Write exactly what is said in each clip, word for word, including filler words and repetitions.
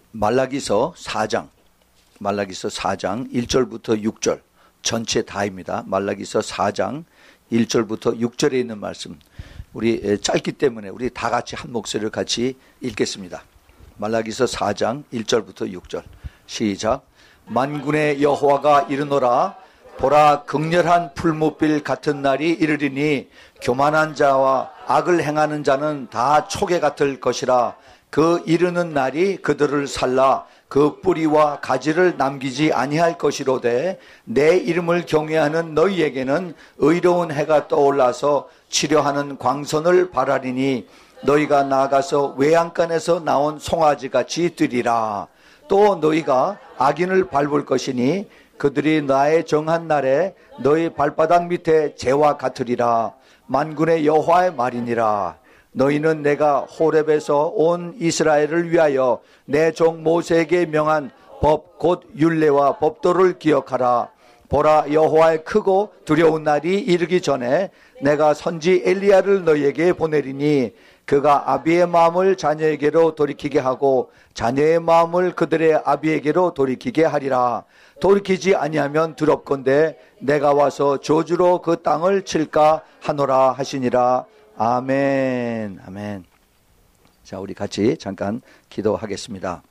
말라기서 사 장, 말라기서 사 장 일 절부터 육 절 전체 다입니다. 말라기서 사 장 일 절부터 육 절에 있는 말씀, 우리 짧기 때문에 우리 다 같이 한 목소리를 같이 읽겠습니다. 말라기서 사 장 일 절부터 육 절 시작. 만군의 여호와가 이르노라. 보라, 극렬한 풀무빌 같은 날이 이르리니 교만한 자와 악을 행하는 자는 다 초계 같을 것이라. 그 이르는 날이 그들을 살라 그 뿌리와 가지를 남기지 아니할 것이로되 내 이름을 경외하는 너희에게는 의로운 해가 떠올라서 치료하는 광선을 바라리니 너희가 나아가서 외양간에서 나온 송아지같이 뛰리라. 또 너희가 악인을 밟을 것이니 그들이 나의 정한 날에 너희 발바닥 밑에 재와 같으리라. 만군의 여호와의 말이니라. 너희는 내가 호렙에서 온 이스라엘을 위하여 내 종 모세에게 명한 법 곧 율례와 법도를 기억하라. 보라, 여호와의 크고 두려운 날이 이르기 전에 내가 선지 엘리야를 너희에게 보내리니 그가 아비의 마음을 자녀에게로 돌이키게 하고 자녀의 마음을 그들의 아비에게로 돌이키게 하리라. 돌이키지 아니하면 두렵건대 내가 와서 저주로 그 땅을 칠까 하노라 하시니라. 아멘. 아멘. 자, 우리 같이 잠깐 기도하겠습니다.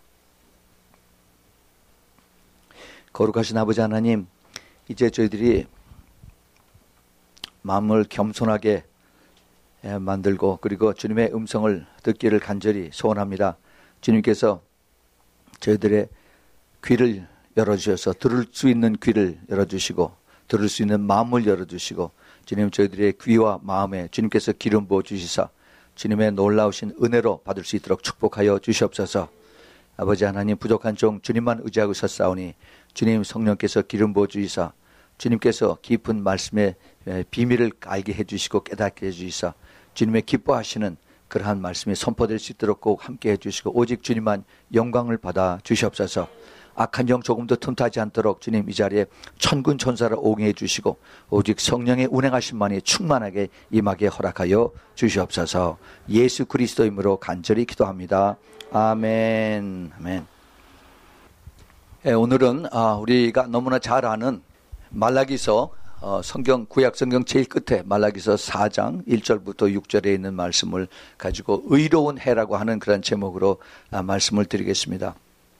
거룩하신 아버지 하나님, 이제 저희들이 마음을 겸손하게 만들고 그리고 주님의 음성을 듣기를 간절히 소원합니다. 주님께서 저희들의 귀를 열어주셔서 들을 수 있는 귀를 열어주시고 들을 수 있는 마음을 열어주시고 주님, 저희들의 귀와 마음에 주님께서 기름 부어주시사 주님의 놀라우신 은혜로 받을 수 있도록 축복하여 주시옵소서. 아버지 하나님, 부족한 종 주님만 의지하고 섰사오니 주님 성령께서 기름 부어주시사 주님께서 깊은 말씀의 비밀을 알게 해주시고 깨닫게 해주시사 주님의 기뻐하시는 그러한 말씀이 선포될 수 있도록 꼭 함께 해주시고 오직 주님만 영광을 받아 주시옵소서. 악한 영 조금도 틈타지 않도록 주님 이 자리에 천군 천사를 옹해 주시고 오직 성령의 운행하심만이 충만하게 임하게 허락하여 주시옵소서. 예수 그리스도 이름으로 간절히 기도합니다. 아멘. 아멘. 예, 오늘은 우리가 너무나 잘 아는 말라기서 성경, 구약 성경 제일 끝에 말라기서 사 장 일 절부터 육 절에 있는 말씀을 가지고 의로운 해라고 하는 그런 제목으로 말씀을 드리겠습니다.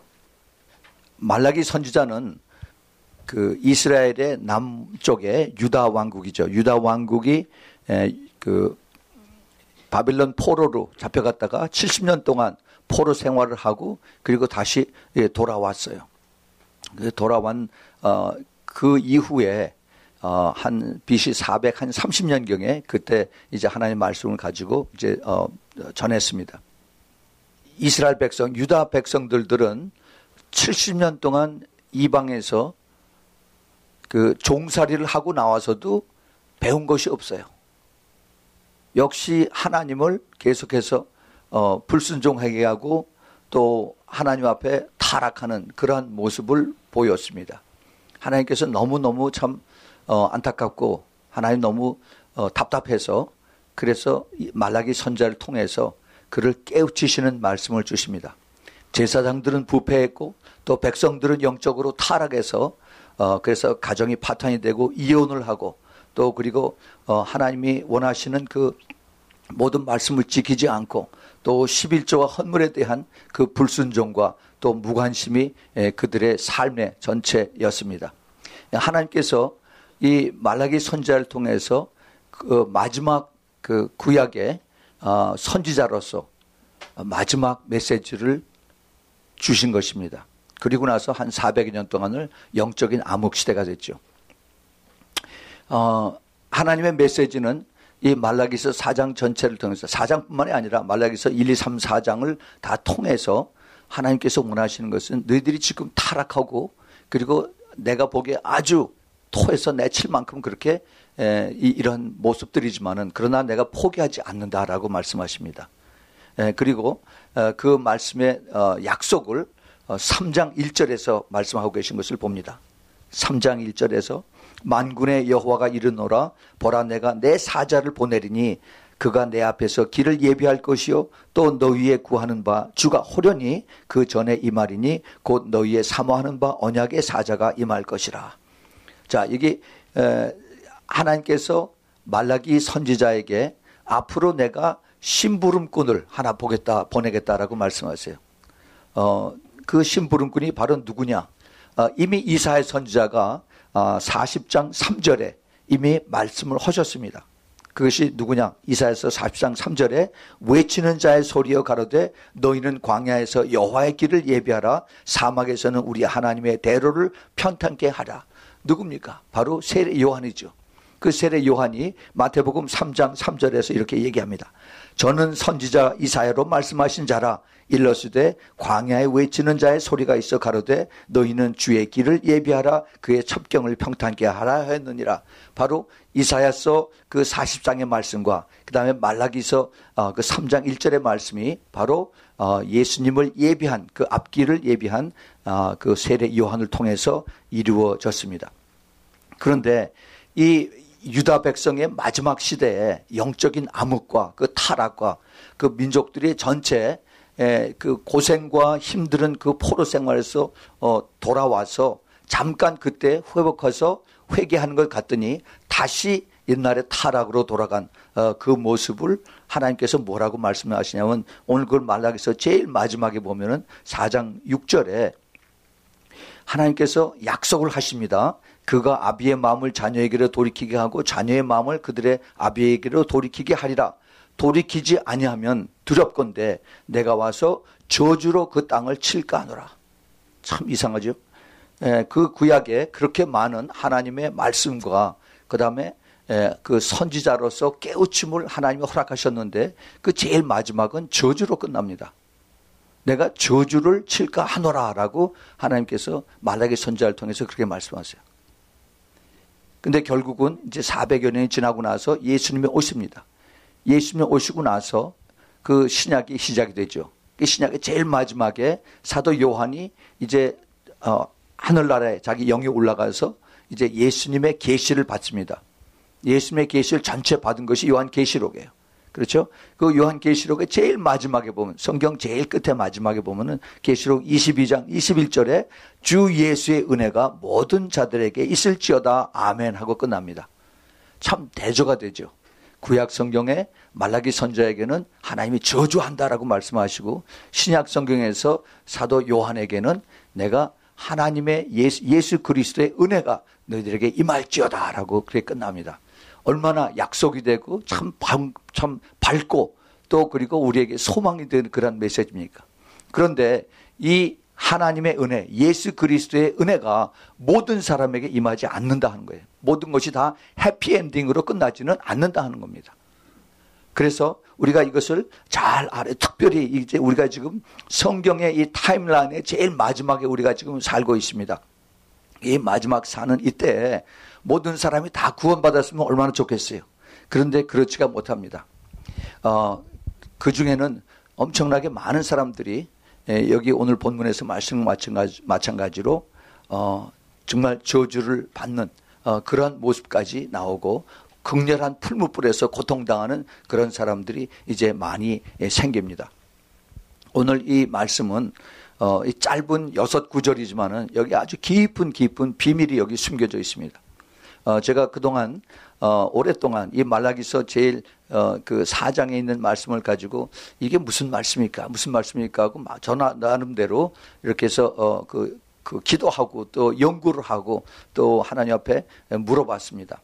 말라기 선지자는 그 이스라엘의 남쪽의 유다 왕국이죠. 유다 왕국이 그 바빌론 포로로 잡혀갔다가 칠십 년 동안 포로 생활을 하고 그리고 다시 돌아왔어요. 돌아온 어, 그 이후에 어, 한 비씨 사백삼십 년경에 그때 이제 하나님의 말씀을 가지고 이제 어, 전했습니다. 이스라엘 백성, 유다 백성들들은 칠십 년 동안 이방에서 그 종살이를 하고 나와서도 배운 것이 없어요. 역시 하나님을 계속해서 어, 불순종하게 하고 또 하나님 앞에 타락하는 그러한 모습을 보였습니다. 하나님께서 너무너무 참 어, 안타깝고 하나님 너무 어, 답답해서 그래서 말라기 선지자를 통해서 그를 깨우치시는 말씀을 주십니다. 제사장들은 부패했고 또 백성들은 영적으로 타락해서 어, 그래서 가정이 파탄이 되고 이혼을 하고 또 그리고 어, 하나님이 원하시는 그 모든 말씀을 지키지 않고 또 십일조와 헌물에 대한 그 불순종과 또 무관심이 그들의 삶의 전체였습니다. 하나님께서 이 말라기 선지자를 통해서 그 마지막 그 구약의 선지자로서 마지막 메시지를 주신 것입니다. 그리고 나서 한 사백여 년 동안을 영적인 암흑시대가 됐죠. 어, 하나님의 메시지는 이 말라기서 사 장 전체를 통해서 사 장뿐만이 아니라 말라기서 일, 이, 삼, 사 장을 다 통해서 하나님께서 원하시는 것은 너희들이 지금 타락하고 그리고 내가 보기에 아주 토해서 내칠 만큼 그렇게 에, 이, 이런 모습들이지만은 그러나 내가 포기하지 않는다라고 말씀하십니다. 에, 그리고 어, 그 말씀의 어, 약속을 어, 삼 장 일 절에서 말씀하고 계신 것을 봅니다. 삼 장 일 절에서 만군의 여호와가 이르노라. 보라, 내가 내 사자를 보내리니 그가 내 앞에서 길을 예비할 것이요 또 너희의 구하는 바 주가 호련히 그 전에 임하리니 곧 너희의 사모하는 바 언약의 사자가 임할 것이라. 자, 이게 하나님께서 말라기 선지자에게 앞으로 내가 심부름꾼을 하나 보겠다 보내겠다라고 말씀하세요. 어, 그 심부름꾼이 바로 누구냐? 어, 이미 이사야 선지자가 어, 사십 장 삼 절에 이미 말씀을 하셨습니다. 그것이 누구냐? 이사야서 사십 장 삼 절에 외치는 자의 소리여 가로되 너희는 광야에서 여호와의 길을 예비하라. 사막에서는 우리 하나님의 대로를 편탄케 하라. 누굽니까? 바로 세례 요한이죠. 그 세례 요한이 마태복음 삼 장 삼 절에서 이렇게 얘기합니다. 저는 선지자 이사야로 말씀하신 자라. 일러스되 광야에 외치는 자의 소리가 있어 가로되 너희는 주의 길을 예비하라. 그의 첩경을 평탄케 하라 했느니라. 바로 이사야서 그 사십 장의 말씀과 그 다음에 말라기서 그 삼 장 일 절의 말씀이 바로 예수님을 예비한 그 앞길을 예비한 그 세례 요한을 통해서 이루어졌습니다. 그런데 이 유다 백성의 마지막 시대에 영적인 암흑과 그 타락과 그 민족들이 전체 그 고생과 힘든 그 포로 생활에서 돌아와서 잠깐 그때 회복해서 회개하는 것 같더니 다시 옛날의 타락으로 돌아간 그 모습을 하나님께서 뭐라고 말씀하시냐면 오늘 그걸 말라기서 제일 마지막에 보면은 사 장 육 절에 하나님께서 약속을 하십니다. 그가 아비의 마음을 자녀에게로 돌이키게 하고 자녀의 마음을 그들의 아비에게로 돌이키게 하리라. 돌이키지 아니하면 두렵건대 내가 와서 저주로 그 땅을 칠까 하노라. 참 이상하죠. 예, 그 구약에 그렇게 많은 하나님의 말씀과 그 다음에 예, 그 선지자로서 깨우침을 하나님이 허락하셨는데 그 제일 마지막은 저주로 끝납니다. 내가 저주를 칠까 하노라라고 하나님께서 말라기 선지자를 통해서 그렇게 말씀하세요. 근데 결국은 이제 사백여 년이 지나고 나서 예수님이 오십니다. 예수님이 오시고 나서 그 신약이 시작이 되죠. 그 신약의 제일 마지막에 사도 요한이 이제 어, 하늘나라에 자기 영이 올라가서 이제 예수님의 계시를 받습니다. 예수님의 계시를 전체 받은 것이 요한계시록이에요. 그렇죠? 그 요한계시록의 제일 마지막에 보면 성경 제일 끝에 마지막에 보면은 계시록 이십이 장 이십일 절에 주 예수의 은혜가 모든 자들에게 있을지어다 아멘 하고 끝납니다. 참 대조가 되죠. 구약 성경에 말라기 선지자에게는 하나님이 저주한다라고 말씀하시고 신약 성경에서 사도 요한에게는 내가 하나님의 예수, 예수 그리스도의 은혜가 너희들에게 임할지어다라고 그렇게 끝납니다. 얼마나 약속이 되고 참, 참 밝고 또 그리고 우리에게 소망이 되는 그런 메시지입니까? 그런데 이 하나님의 은혜, 예수 그리스도의 은혜가 모든 사람에게 임하지 않는다 하는 거예요. 모든 것이 다 해피엔딩으로 끝나지는 않는다 하는 겁니다. 그래서 우리가 이것을 잘 알아요. 특별히 이제 우리가 지금 성경의 이 타임라인의 제일 마지막에 우리가 지금 살고 있습니다. 이 마지막 사는 이때 모든 사람이 다 구원받았으면 얼마나 좋겠어요. 그런데 그렇지가 못합니다. 어, 그 중에는 엄청나게 많은 사람들이 여기 오늘 본문에서 말씀 마찬가지, 마찬가지로 어, 정말 저주를 받는 어, 그런 모습까지 나오고 극렬한 풀무불에서 고통당하는 그런 사람들이 이제 많이 생깁니다. 오늘 이 말씀은 어, 이 짧은 여섯 구절이지만은 여기 아주 깊은 깊은 비밀이 여기 숨겨져 있습니다. 어, 제가 그동안 어, 오랫동안 이 말라기서 제일 어, 그 사 장에 있는 말씀을 가지고 이게 무슨 말씀일까 무슨 말씀일까 하고 저 나름대로 이렇게 해서 어, 그, 그 기도하고 또 연구를 하고 또 하나님 앞에 물어봤습니다.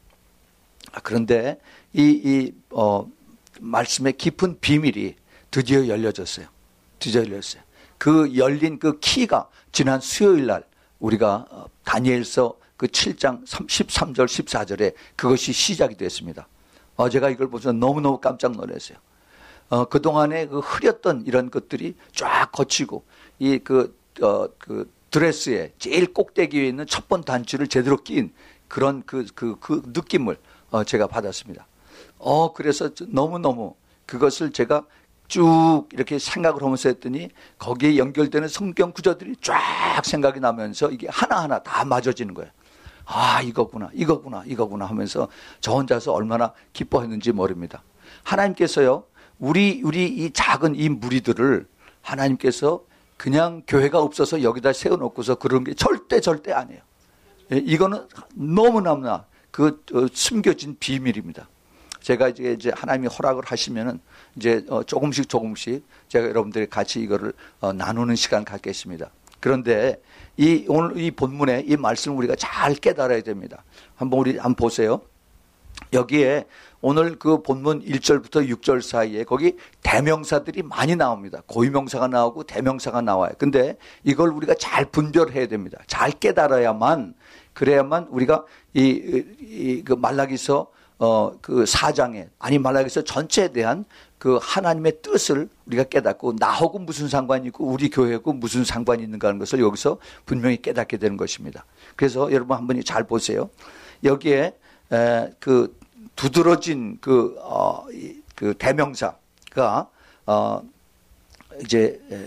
그런데 이, 이 어, 말씀의 깊은 비밀이 드디어 열려졌어요. 드디어 열렸어요. 그 열린 그 키가 지난 수요일 날 우리가 다니엘서 그 칠 장 십삼 절 십사 절에 그것이 시작이 됐습니다. 어, 제가 이걸 보면서 너무너무 깜짝 놀랐어요. 어, 그동안에 그 흐렸던 이런 것들이 쫙 거치고 이 그, 어, 그 드레스에 제일 꼭대기에 있는 첫 번 단추를 제대로 낀 그런 그, 그, 그 느낌을 어, 제가 받았습니다. 어, 그래서 너무너무 그것을 제가 쭉 이렇게 생각을 하면서 했더니 거기에 연결되는 성경 구절들이 쫙 생각이 나면서 이게 하나하나 다 맞아지는 거예요. 아, 이거구나, 이거구나, 이거구나 하면서 저 혼자서 얼마나 기뻐했는지 모릅니다. 하나님께서요, 우리, 우리 이 작은 이 무리들을 하나님께서 그냥 교회가 없어서 여기다 세워놓고서 그런 게 절대 절대 아니에요. 이거는 너무너무나 그 숨겨진 비밀입니다. 제가 이제 이제 하나님이 허락을 하시면은 이제 조금씩 조금씩 제가 여러분들이 같이 이거를 나누는 시간 갖겠습니다. 그런데 이 오늘 이 본문의 이 말씀을 우리가 잘 깨달아야 됩니다. 한번 우리 한번 보세요. 여기에 오늘 그 본문 일 절부터 육 절 사이에 거기 대명사들이 많이 나옵니다. 고유명사가 나오고 대명사가 나와요. 근데 이걸 우리가 잘 분별해야 됩니다. 잘 깨달아야만, 그래야만 우리가 이, 이, 그 말라기서 어, 그 사장에, 아니 말라기서 전체에 대한 그 하나님의 뜻을 우리가 깨닫고 나하고 무슨 상관이 있고 우리 교회하고 무슨 상관이 있는가 하는 것을 여기서 분명히 깨닫게 되는 것입니다. 그래서 여러분 한번 잘 보세요. 여기에 에, 그 두드러진 그, 어, 그 대명사가 어, 이제 에,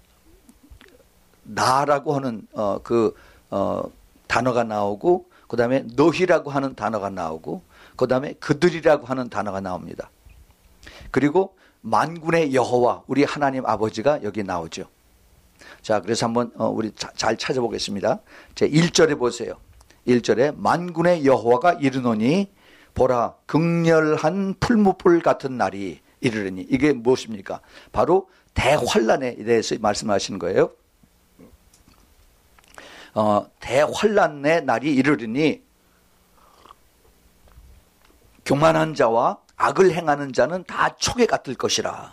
나라고 하는 어, 그 어, 단어가 나오고, 그 다음에 너희라고 하는 단어가 나오고, 그 다음에 그들이라고 하는 단어가 나옵니다. 그리고 만군의 여호와, 우리 하나님 아버지가 여기 나오죠. 자, 그래서 한번 우리 잘 찾아보겠습니다. 제 일 절에 보세요. 일 절에 만군의 여호와가 이르노니 보라 극렬한 풀무불 같은 날이 이르르니, 이게 무엇입니까? 바로 대환란에 대해서 말씀하시는 거예요. 어, 대환란의 날이 이르르니 교만한 자와 악을 행하는 자는 다 촉에 같을 것이라.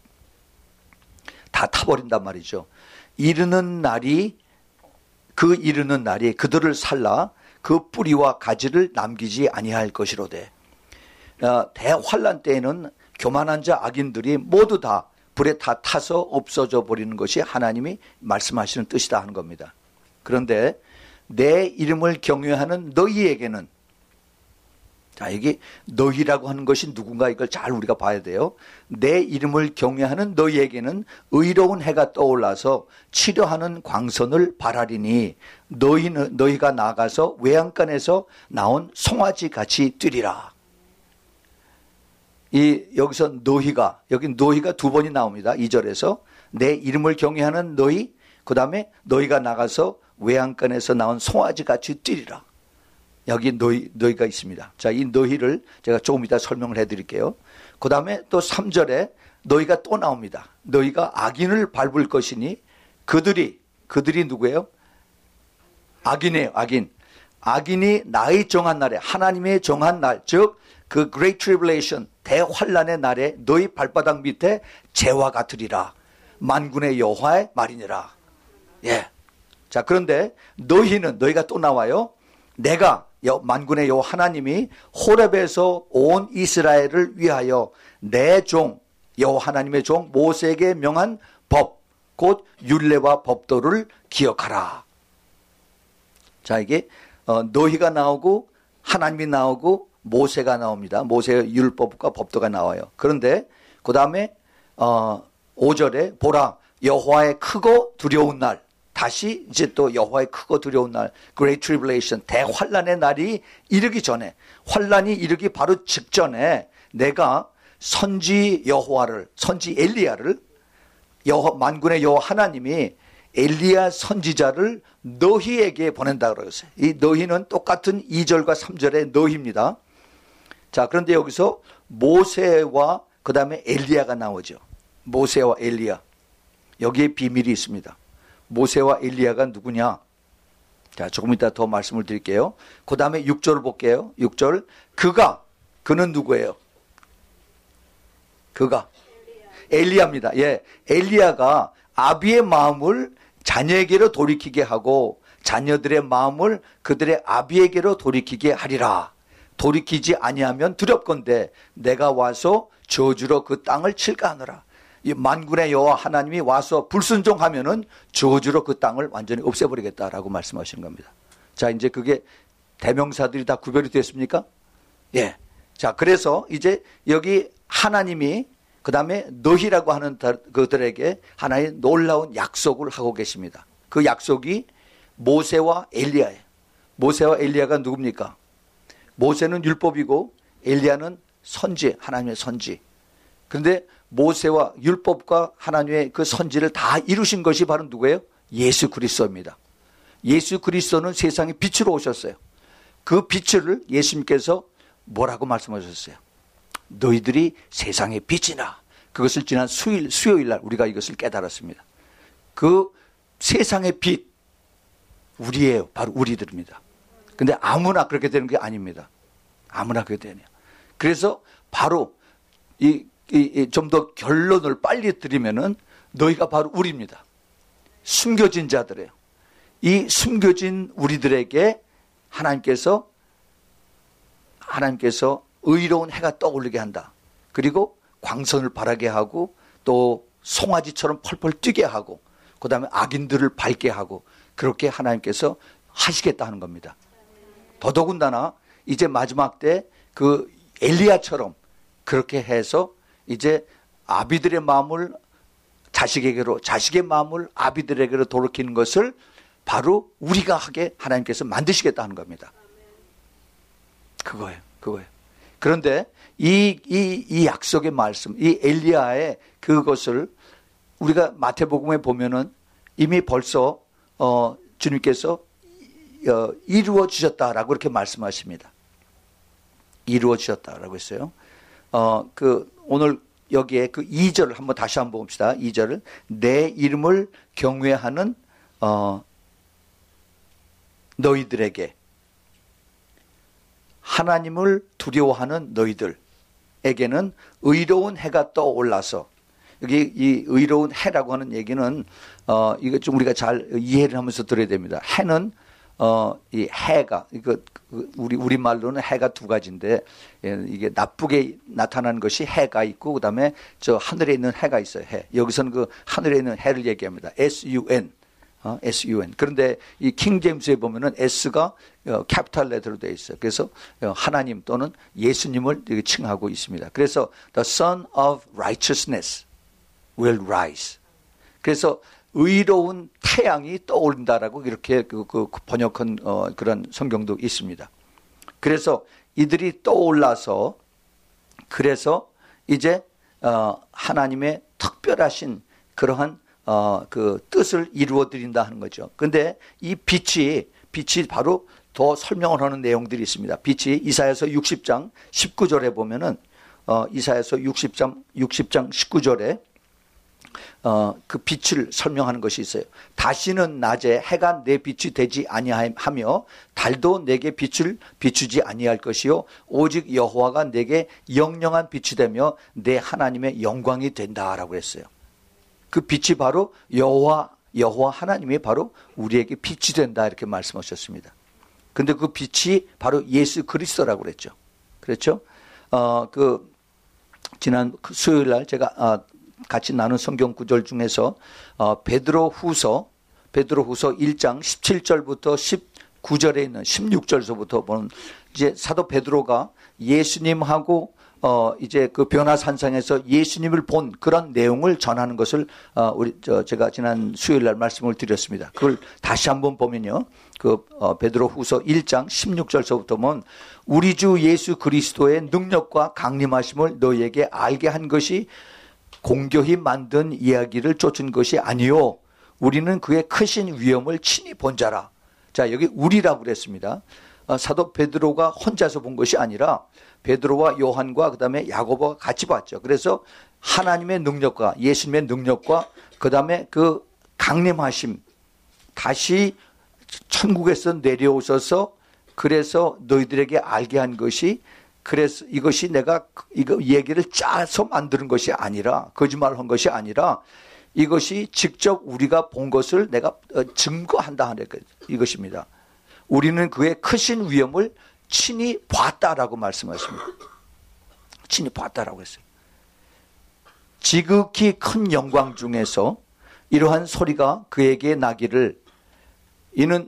다 타버린단 말이죠. 이르는 날이, 그 이르는 날이 그들을 살라 그 뿌리와 가지를 남기지 아니할 것이로되. 어, 대환란 때에는 교만한 자 악인들이 모두 다 불에 다 타서 없어져 버리는 것이 하나님이 말씀하시는 뜻이다 하는 겁니다. 그런데 내 이름을 경외하는 너희에게는, 자, 여기 너희라고 하는 것이 누군가, 이걸 잘 우리가 봐야 돼요. 내 이름을 경외하는 너희에게는 의로운 해가 떠올라서 치료하는 광선을 발하리니 너희는, 너희가 나가서 외양간에서 나온 송아지 같이 뛰리라. 이 여기서 너희가, 여기 너희가 두 번이 나옵니다. 이 절에서 내 이름을 경외하는 너희, 그 다음에 너희가 나가서 외양간에서 나온 송아지 같이 뛰리라. 여기 너희, 너희가 있습니다. 자, 이 너희를 제가 조금 이따 설명을 해드릴게요. 그 다음에 또 삼 절에 너희가 또 나옵니다. 너희가 악인을 밟을 것이니 그들이, 그들이 누구예요? 악인이에요, 악인. 악인이 나의 정한 날에, 하나님의 정한 날, 즉 그 Great Tribulation, 대환란의 날에 너희 발바닥 밑에 재와 같으리라. 만군의 여호와의 말이니라. 예. 자, 그런데 너희는, 너희가 또 나와요. 내가 만군의 여호와 하나님이 호렙에서 온 이스라엘을 위하여 내 종 여호와 하나님의 종 모세에게 명한 법, 곧 율례와 법도를 기억하라. 자, 이게 어, 너희가 나오고 하나님이 나오고 모세가 나옵니다. 모세의 율법과 법도가 나와요. 그런데 그 다음에 어, 오 절에 보라 여호와의 크고 두려운 날, 다시 이제 또 여호와의 크고 두려운 날, Great Tribulation, 대환란의 날이 이르기 전에, 환란이 이르기 바로 직전에 내가 선지 여호와를, 선지 엘리야를, 여호, 만군의 여호와 하나님이 엘리야 선지자를 너희에게 보낸다 그랬어요. 이 너희는 똑같은 이 절과 삼 절의 너희입니다. 자, 그런데 여기서 모세와 그 다음에 엘리야가 나오죠. 모세와 엘리야. 여기에 비밀이 있습니다. 모세와 엘리야가 누구냐? 자, 조금 이따 더 말씀을 드릴게요. 그 다음에 육 절을 볼게요. 육 절. 그가, 그는 누구예요? 그가 엘리야입니다. 예, 엘리야가 아비의 마음을 자녀에게로 돌이키게 하고 자녀들의 마음을 그들의 아비에게로 돌이키게 하리라. 돌이키지 아니하면 두렵건대 내가 와서 저주로 그 땅을 칠까 하노라. 이 만군의 여호와 하나님이 와서 불순종하면은 저주로 그 땅을 완전히 없애버리겠다라고 말씀하시는 겁니다. 자, 이제 그게 대명사들이 다 구별이 됐습니까? 예. 자, 그래서 이제 여기 하나님이 그 다음에 너희라고 하는 그들에게 하나의 놀라운 약속을 하고 계십니다. 그 약속이 모세와 엘리야예요. 모세와 엘리야가 누굽니까? 모세는 율법이고 엘리야는 선지, 하나님의 선지. 그런데 모세와 율법과 하나님의 그 선지를 다 이루신 것이 바로 누구예요? 예수 그리스도입니다. 예수 그리스도는 세상에 빛으로 오셨어요. 그 빛을 예수님께서 뭐라고 말씀하셨어요? 너희들이 세상의 빛이나. 그것을 지난 수요일, 수요일 날 우리가 이것을 깨달았습니다. 그 세상의 빛, 우리예요. 바로 우리들입니다. 근데 아무나 그렇게 되는 게 아닙니다. 아무나 그렇게 되네요. 그래서 바로 이, 이, 좀 더 결론을 빨리 드리면은 너희가 바로 우리입니다. 숨겨진 자들이에요. 이 숨겨진 우리들에게 하나님께서 하나님께서 의로운 해가 떠오르게 한다. 그리고 광선을 바라게 하고 또 송아지처럼 펄펄 뛰게 하고 그 다음에 악인들을 밝게 하고 그렇게 하나님께서 하시겠다 하는 겁니다. 더더군다나 이제 마지막 때 그 엘리야처럼 그렇게 해서 이제 아비들의 마음을 자식에게로, 자식의 마음을 아비들에게로 돌이키는 것을 바로 우리가 하게 하나님께서 만드시겠다 하는 겁니다. 그거예요. 그거예요. 그런데 이, 이, 이 약속의 말씀, 이 엘리야의 그것을 우리가 마태복음에 보면은 이미 벌써, 어, 주님께서 어, 이루어 주셨다라고 그렇게 말씀하십니다. 이루어 주셨다라고 했어요. 어, 그, 오늘 여기에 그 이 절을 한번 다시 한번 봅시다. 이 절을. 내 이름을 경외하는, 어, 너희들에게 하나님을 두려워하는 너희들에게는 의로운 해가 떠올라서 여기 이 의로운 해라고 하는 얘기는 어 이거 좀 우리가 잘 이해를 하면서 들어야 됩니다. 해는 어 이 해가 이거 우리 우리 말로는 해가 두 가지인데 이게 나쁘게 나타나는 것이 해가 있고 그다음에 저 하늘에 있는 해가 있어요. 해. 여기서는 그 하늘에 있는 해를 얘기합니다. 에스 유 엔. 어, 에스 유 엔. 그런데 이 킹제임스에 보면은 S가 어, 캐피탈 레터로 되어 있어요. 그래서 어, 하나님 또는 예수님을 이렇게 칭하고 있습니다. 그래서 the son of righteousness will rise. 그래서 의로운 태양이 떠오른다라고 이렇게 그, 그 번역한 어, 그런 성경도 있습니다. 그래서 이들이 떠올라서 그래서 이제 어, 하나님의 특별하신 그러한 어, 그 뜻을 이루어 드린다 하는 거죠. 근데 이 빛이, 빛이 바로 더 설명을 하는 내용들이 있습니다. 빛이 이사야서 육십 장 십구 절에 보면은, 어, 이사야서 육십 장, 육십 장 십구 절에, 어, 그 빛을 설명하는 것이 있어요. 다시는 낮에 해가 내 빛이 되지 아니하며 달도 내게 빛을 비추지 아니할 것이요. 오직 여호와가 내게 영영한 빛이 되며 내 하나님의 영광이 된다라고 했어요. 그 빛이 바로 여호와 여호와 하나님이 바로 우리에게 빛이 된다 이렇게 말씀하셨습니다. 근데 그 빛이 바로 예수 그리스도라고 그랬죠. 그렇죠? 어, 그 지난 수요일 날 제가 어, 같이 나눈 성경 구절 중에서 어, 베드로후서 베드로후서 일 장 십칠 절부터 십구 절에 있는 십육 절서부터 보는 이제 사도 베드로가 예수님하고 어, 이제 그 변화산상에서 예수님을 본 그런 내용을 전하는 것을, 어, 우리, 저, 제가 지난 수요일 날 말씀을 드렸습니다. 그걸 다시 한번 보면요. 그, 어, 베드로 후서 일 장 십육 절서부터 보면 우리 주 예수 그리스도의 능력과 강림하심을 너희에게 알게 한 것이 공교히 만든 이야기를 쫓은 것이 아니요. 우리는 그의 크신 위엄을 친히 본 자라. 자, 여기 우리라고 그랬습니다. 어, 사도 베드로가 혼자서 본 것이 아니라 베드로와 요한과 그다음에 야고보가 같이 봤죠. 그래서 하나님의 능력과 예수님의 능력과 그다음에 그 강림하심 다시 천국에서 내려오셔서 그래서 너희들에게 알게 한 것이 그래서 이것이 내가 이거 얘기를 짜서 만드는 것이 아니라 거짓말을 한 것이 아니라 이것이 직접 우리가 본 것을 내가 증거한다 하는 이것입니다. 우리는 그의 크신 위엄을 친히 봤다라고 말씀하십니다. 친히 봤다라고 했어요. 지극히 큰 영광 중에서 이러한 소리가 그에게 나기를 이는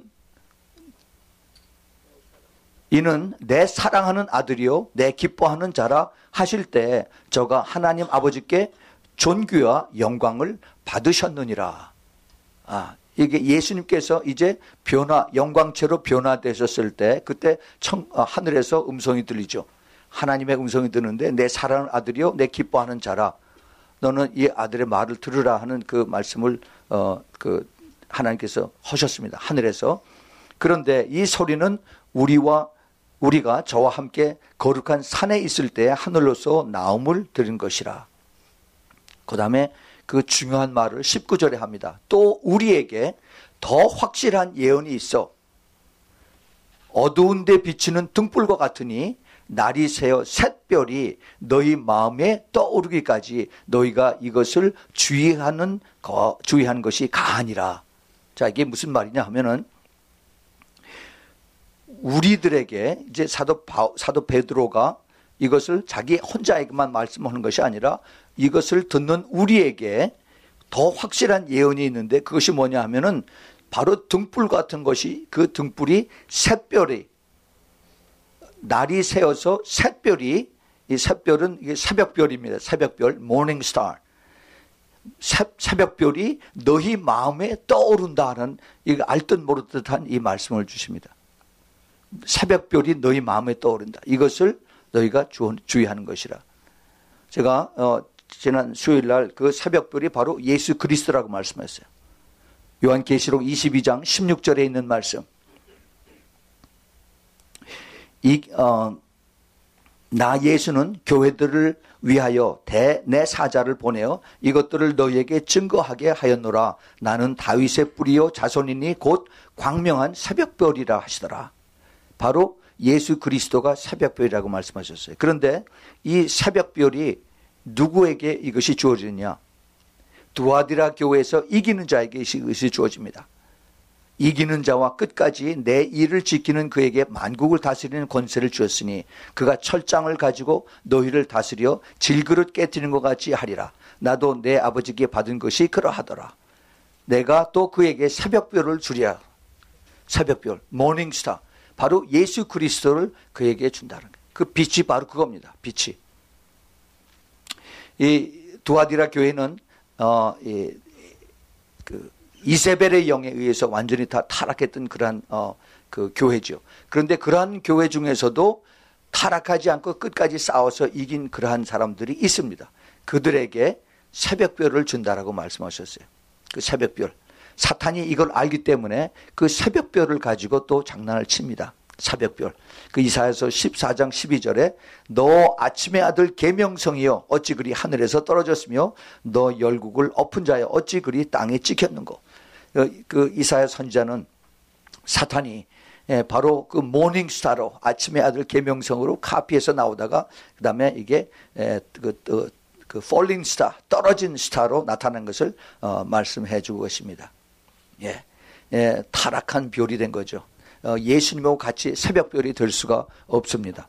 이는 내 사랑하는 아들이요 내 기뻐하는 자라 하실 때 저가 하나님 아버지께 존귀와 영광을 받으셨느니라. 아, 이게 예수님께서 이제 변화, 영광체로 변화되셨을 때 그때 청, 아, 하늘에서 음성이 들리죠. 하나님의 음성이 드는데 내 사랑하는 아들이요 내 기뻐하는 자라 너는 이 아들의 말을 들으라 하는 그 말씀을 어, 그 하나님께서 하셨습니다. 하늘에서. 그런데 이 소리는 우리와 우리가 저와 함께 거룩한 산에 있을 때 하늘로서 나음을 들은 것이라. 그 다음에 그 중요한 말을 십구 절에 합니다. 또 우리에게 더 확실한 예언이 있어 어두운 데 비치는 등불과 같으니 날이 새어 샛별이 너희 마음에 떠오르기까지 너희가 이것을 주의하는 거, 주의하는 것이 가하니라. 자, 이게 무슨 말이냐 하면은 우리들에게 이제 사도 바, 사도 베드로가 이것을 자기 혼자에게만 말씀하는 것이 아니라 이것을 듣는 우리에게 더 확실한 예언이 있는데 그것이 뭐냐 하면은 바로 등불 같은 것이 그 등불이 샛별이 날이 새어서 샛별이 이 샛별은 이게 새벽별입니다. 새벽별, morning star. 새, 새벽별이 너희 마음에 떠오른다는 이 알듯 모르듯한 이 말씀을 주십니다. 새벽별이 너희 마음에 떠오른다. 이것을 너희가 주, 주의하는 것이라. 제가 어, 지난 수요일 날 그 새벽별이 바로 예수 그리스도라고 말씀했어요. 요한계시록 이십이 장 십육 절에 있는 말씀. 이, 어, 나 예수는 교회들을 위하여 대 내 사자를 보내어 이것들을 너희에게 증거하게 하였노라. 나는 다윗의 뿌리요 자손이니 곧 광명한 새벽별이라 하시더라. 바로 예수 그리스도가 새벽별이라고 말씀하셨어요. 그런데 이 새벽별이 누구에게 이것이 주어지느냐? 두아디라 교회에서 이기는 자에게 이것이 주어집니다. 이기는 자와 끝까지 내 일을 지키는 그에게 만국을 다스리는 권세를 주었으니 그가 철장을 가지고 너희를 다스려 질그릇 깨뜨리는 것 같이 하리라. 나도 내 아버지께 받은 것이 그러하더라. 내가 또 그에게 새벽별을 주리라. 새벽별, 모닝스타. 바로 예수 그리스도를 그에게 준다는 거예요. 그 빛이 바로 그겁니다. 빛이. 이 두아디라 교회는 어, 이, 그 이세벨의 영에 의해서 완전히 다 타락했던 그러한 어, 그 교회죠. 그런데 그러한 교회 중에서도 타락하지 않고 끝까지 싸워서 이긴 그러한 사람들이 있습니다. 그들에게 새벽별을 준다라고 말씀하셨어요. 그 새벽별. 사탄이 이걸 알기 때문에 그 새벽별을 가지고 또 장난을 칩니다. 새벽별. 그 이사야서 십사 장 십이 절에 너 아침의 아들 계명성이여 어찌 그리 하늘에서 떨어졌으며 너 열국을 엎은 자여 어찌 그리 땅에 찍혔는고. 그 이사야 선지자는 사탄이 바로 그 모닝스타로 아침의 아들 계명성으로 카피해서 나오다가 그 다음에 이게 그, 그, 그 falling star, 떨어진 스타로 나타난 것을 어, 말씀해 주고 계십니다. 예, 예, 타락한 별이 된 거죠. 어, 예수님하고 같이 새벽별이 될 수가 없습니다.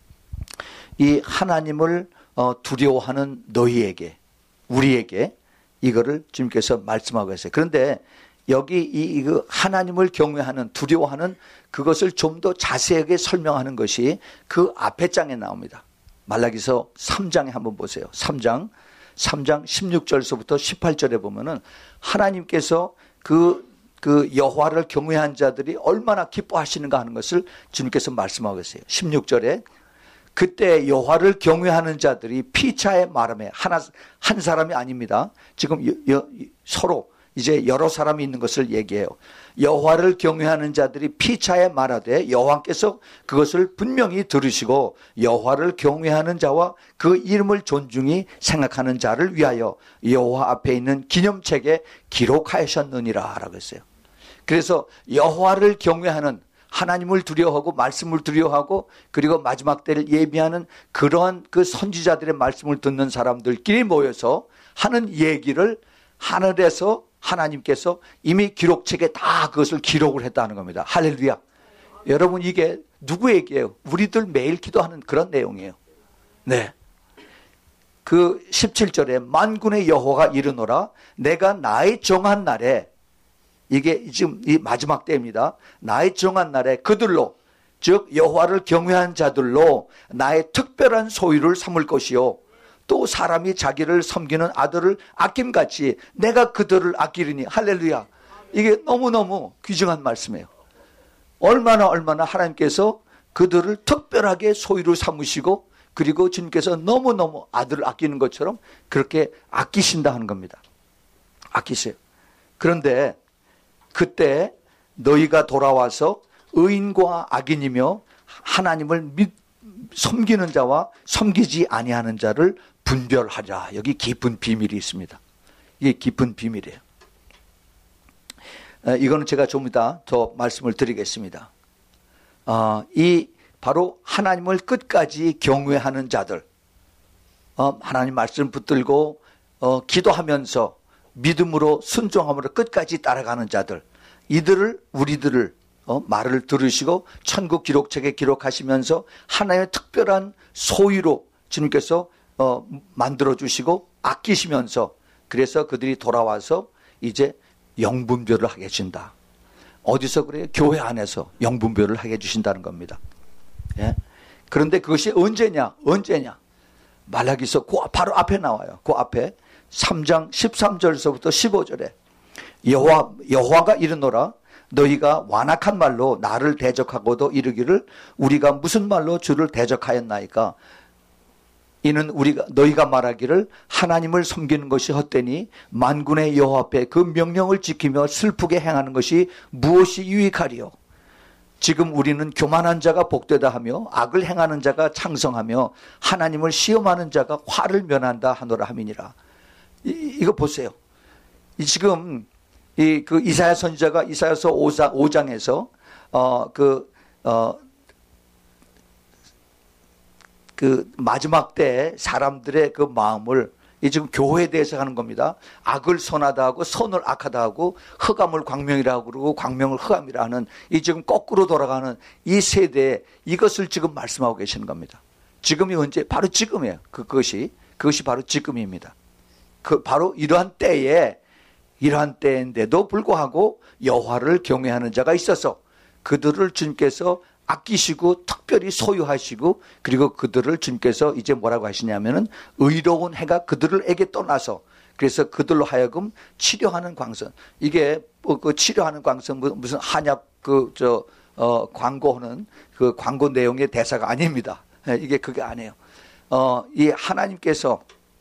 이 하나님을 어, 두려워하는 너희에게, 우리에게 이거를 주님께서 말씀하고 계세요. 그런데 여기 이, 이 하나님을 경외하는, 두려워하는 그것을 좀 더 자세하게 설명하는 것이 그 앞에 장에 나옵니다. 말라기서 삼 장에 한번 보세요. 삼 장, 삼 장 십육 절서부터 십팔 절에 보면은 하나님께서 그, 그 여호와를 경외한 자들이 얼마나 기뻐하시는가 하는 것을 주님께서 말씀하고 계세요. 십육 절에 그때 여호와를 경외하는 자들이 피차의 말함에 하나, 한 사람이 아닙니다. 지금 여, 여, 서로 이제 여러 사람이 있는 것을 얘기해요. 여호와를 경외하는 자들이 피차에 말하되 여호와께서 그것을 분명히 들으시고 여호와를 경외하는 자와 그 이름을 존중히 생각하는 자를 위하여 여호와 앞에 있는 기념책에 기록하셨느니라 라고 했어요. 그래서 여호와를 경외하는, 하나님을 두려워하고 말씀을 두려워하고 그리고 마지막 때를 예비하는 그러한 그 선지자들의 말씀을 듣는 사람들끼리 모여서 하는 얘기를 하늘에서 하나님께서 이미 기록책에 다 그것을 기록을 했다는 겁니다. 할렐루야. 여러분, 이게 누구 얘기예요? 우리들 매일 기도하는 그런 내용이에요. 네. 그 십칠 절에 만군의 여호와가 이르노라 내가 나의 정한 날에, 이게 지금 이 마지막 때입니다. 나의 정한 날에 그들로, 즉 여호와를 경외한 자들로 나의 특별한 소유를 삼을 것이요 또 사람이 자기를 섬기는 아들을 아낌같이 내가 그들을 아끼리니. 할렐루야. 이게 너무너무 귀중한 말씀이에요. 얼마나 얼마나 하나님께서 그들을 특별하게 소유를 삼으시고 그리고 주님께서 너무너무 아들을 아끼는 것처럼 그렇게 아끼신다 하는 겁니다. 아끼세요. 그런데 그때 너희가 돌아와서 의인과 악인이며 하나님을 믿, 섬기는 자와 섬기지 아니하는 자를 분별하라. 여기 깊은 비밀이 있습니다. 이게 깊은 비밀이에요. 이거는 제가 좀 이따 더 말씀을 드리겠습니다. 어, 이 바로 하나님을 끝까지 경외하는 자들, 어, 하나님 말씀 붙들고 어, 기도하면서 믿음으로 순종함으로 끝까지 따라가는 자들, 이들을 우리들을 어, 말을 들으시고 천국 기록책에 기록하시면서 하나님의 특별한 소유로 주님께서 어, 만들어주시고 아끼시면서 그래서 그들이 돌아와서 이제 영분별을 하게 해준다. 어디서 그래요? 교회 안에서 영분별을 하게 해주신다는 겁니다. 예? 그런데 그것이 언제냐? 언제냐? 말라기서 그 바로 앞에 나와요. 그 앞에 삼 장 십삼 절에서부터 십오 절에 여호와, 여호와가 이르노라 너희가 완악한 말로 나를 대적하고도 이르기를 우리가 무슨 말로 주를 대적하였나이까 이는 우리가 너희가 말하기를 하나님을 섬기는 것이 헛되니 만군의 여호와 앞에 그 명령을 지키며 슬프게 행하는 것이 무엇이 유익하리요. 지금 우리는 교만한 자가 복되다 하며 악을 행하는 자가 창성하며 하나님을 시험하는 자가 화를 면한다 하노라 함이니라. 이, 이거 보세요. 이 지금 이 그 이사야 선지자가 이사야서 오 장에서 어 그 어 그 마지막 때 사람들의 그 마음을 이 지금 교회에 대해서 하는 겁니다. 악을 선하다 하고 선을 악하다 하고 흑암을 광명이라고 그러고 광명을 흑암이라 하는 이 지금 거꾸로 돌아가는 이 세대에 이것을 지금 말씀하고 계시는 겁니다. 지금이 언제? 바로 지금이에요. 그것이 그것이 바로 지금입니다. 그 바로 이러한 때에 이러한 때인데도 불구하고 여호와를 경외하는 자가 있어서 그들을 주님께서 아끼시고 특별히 소유하시고 그리고 그들을 주님께서 이제 뭐라고 하시냐면은 의로운 해가 그들에게 떠나서 그래서 그들로 하여금 치료하는 광선. 이게 뭐 그 치료하는 광선 무슨 한약 그 저 어 광고는 그 광고 내용의 대사가 아닙니다. 이게 그게 아니에요. 어 이 하나님께서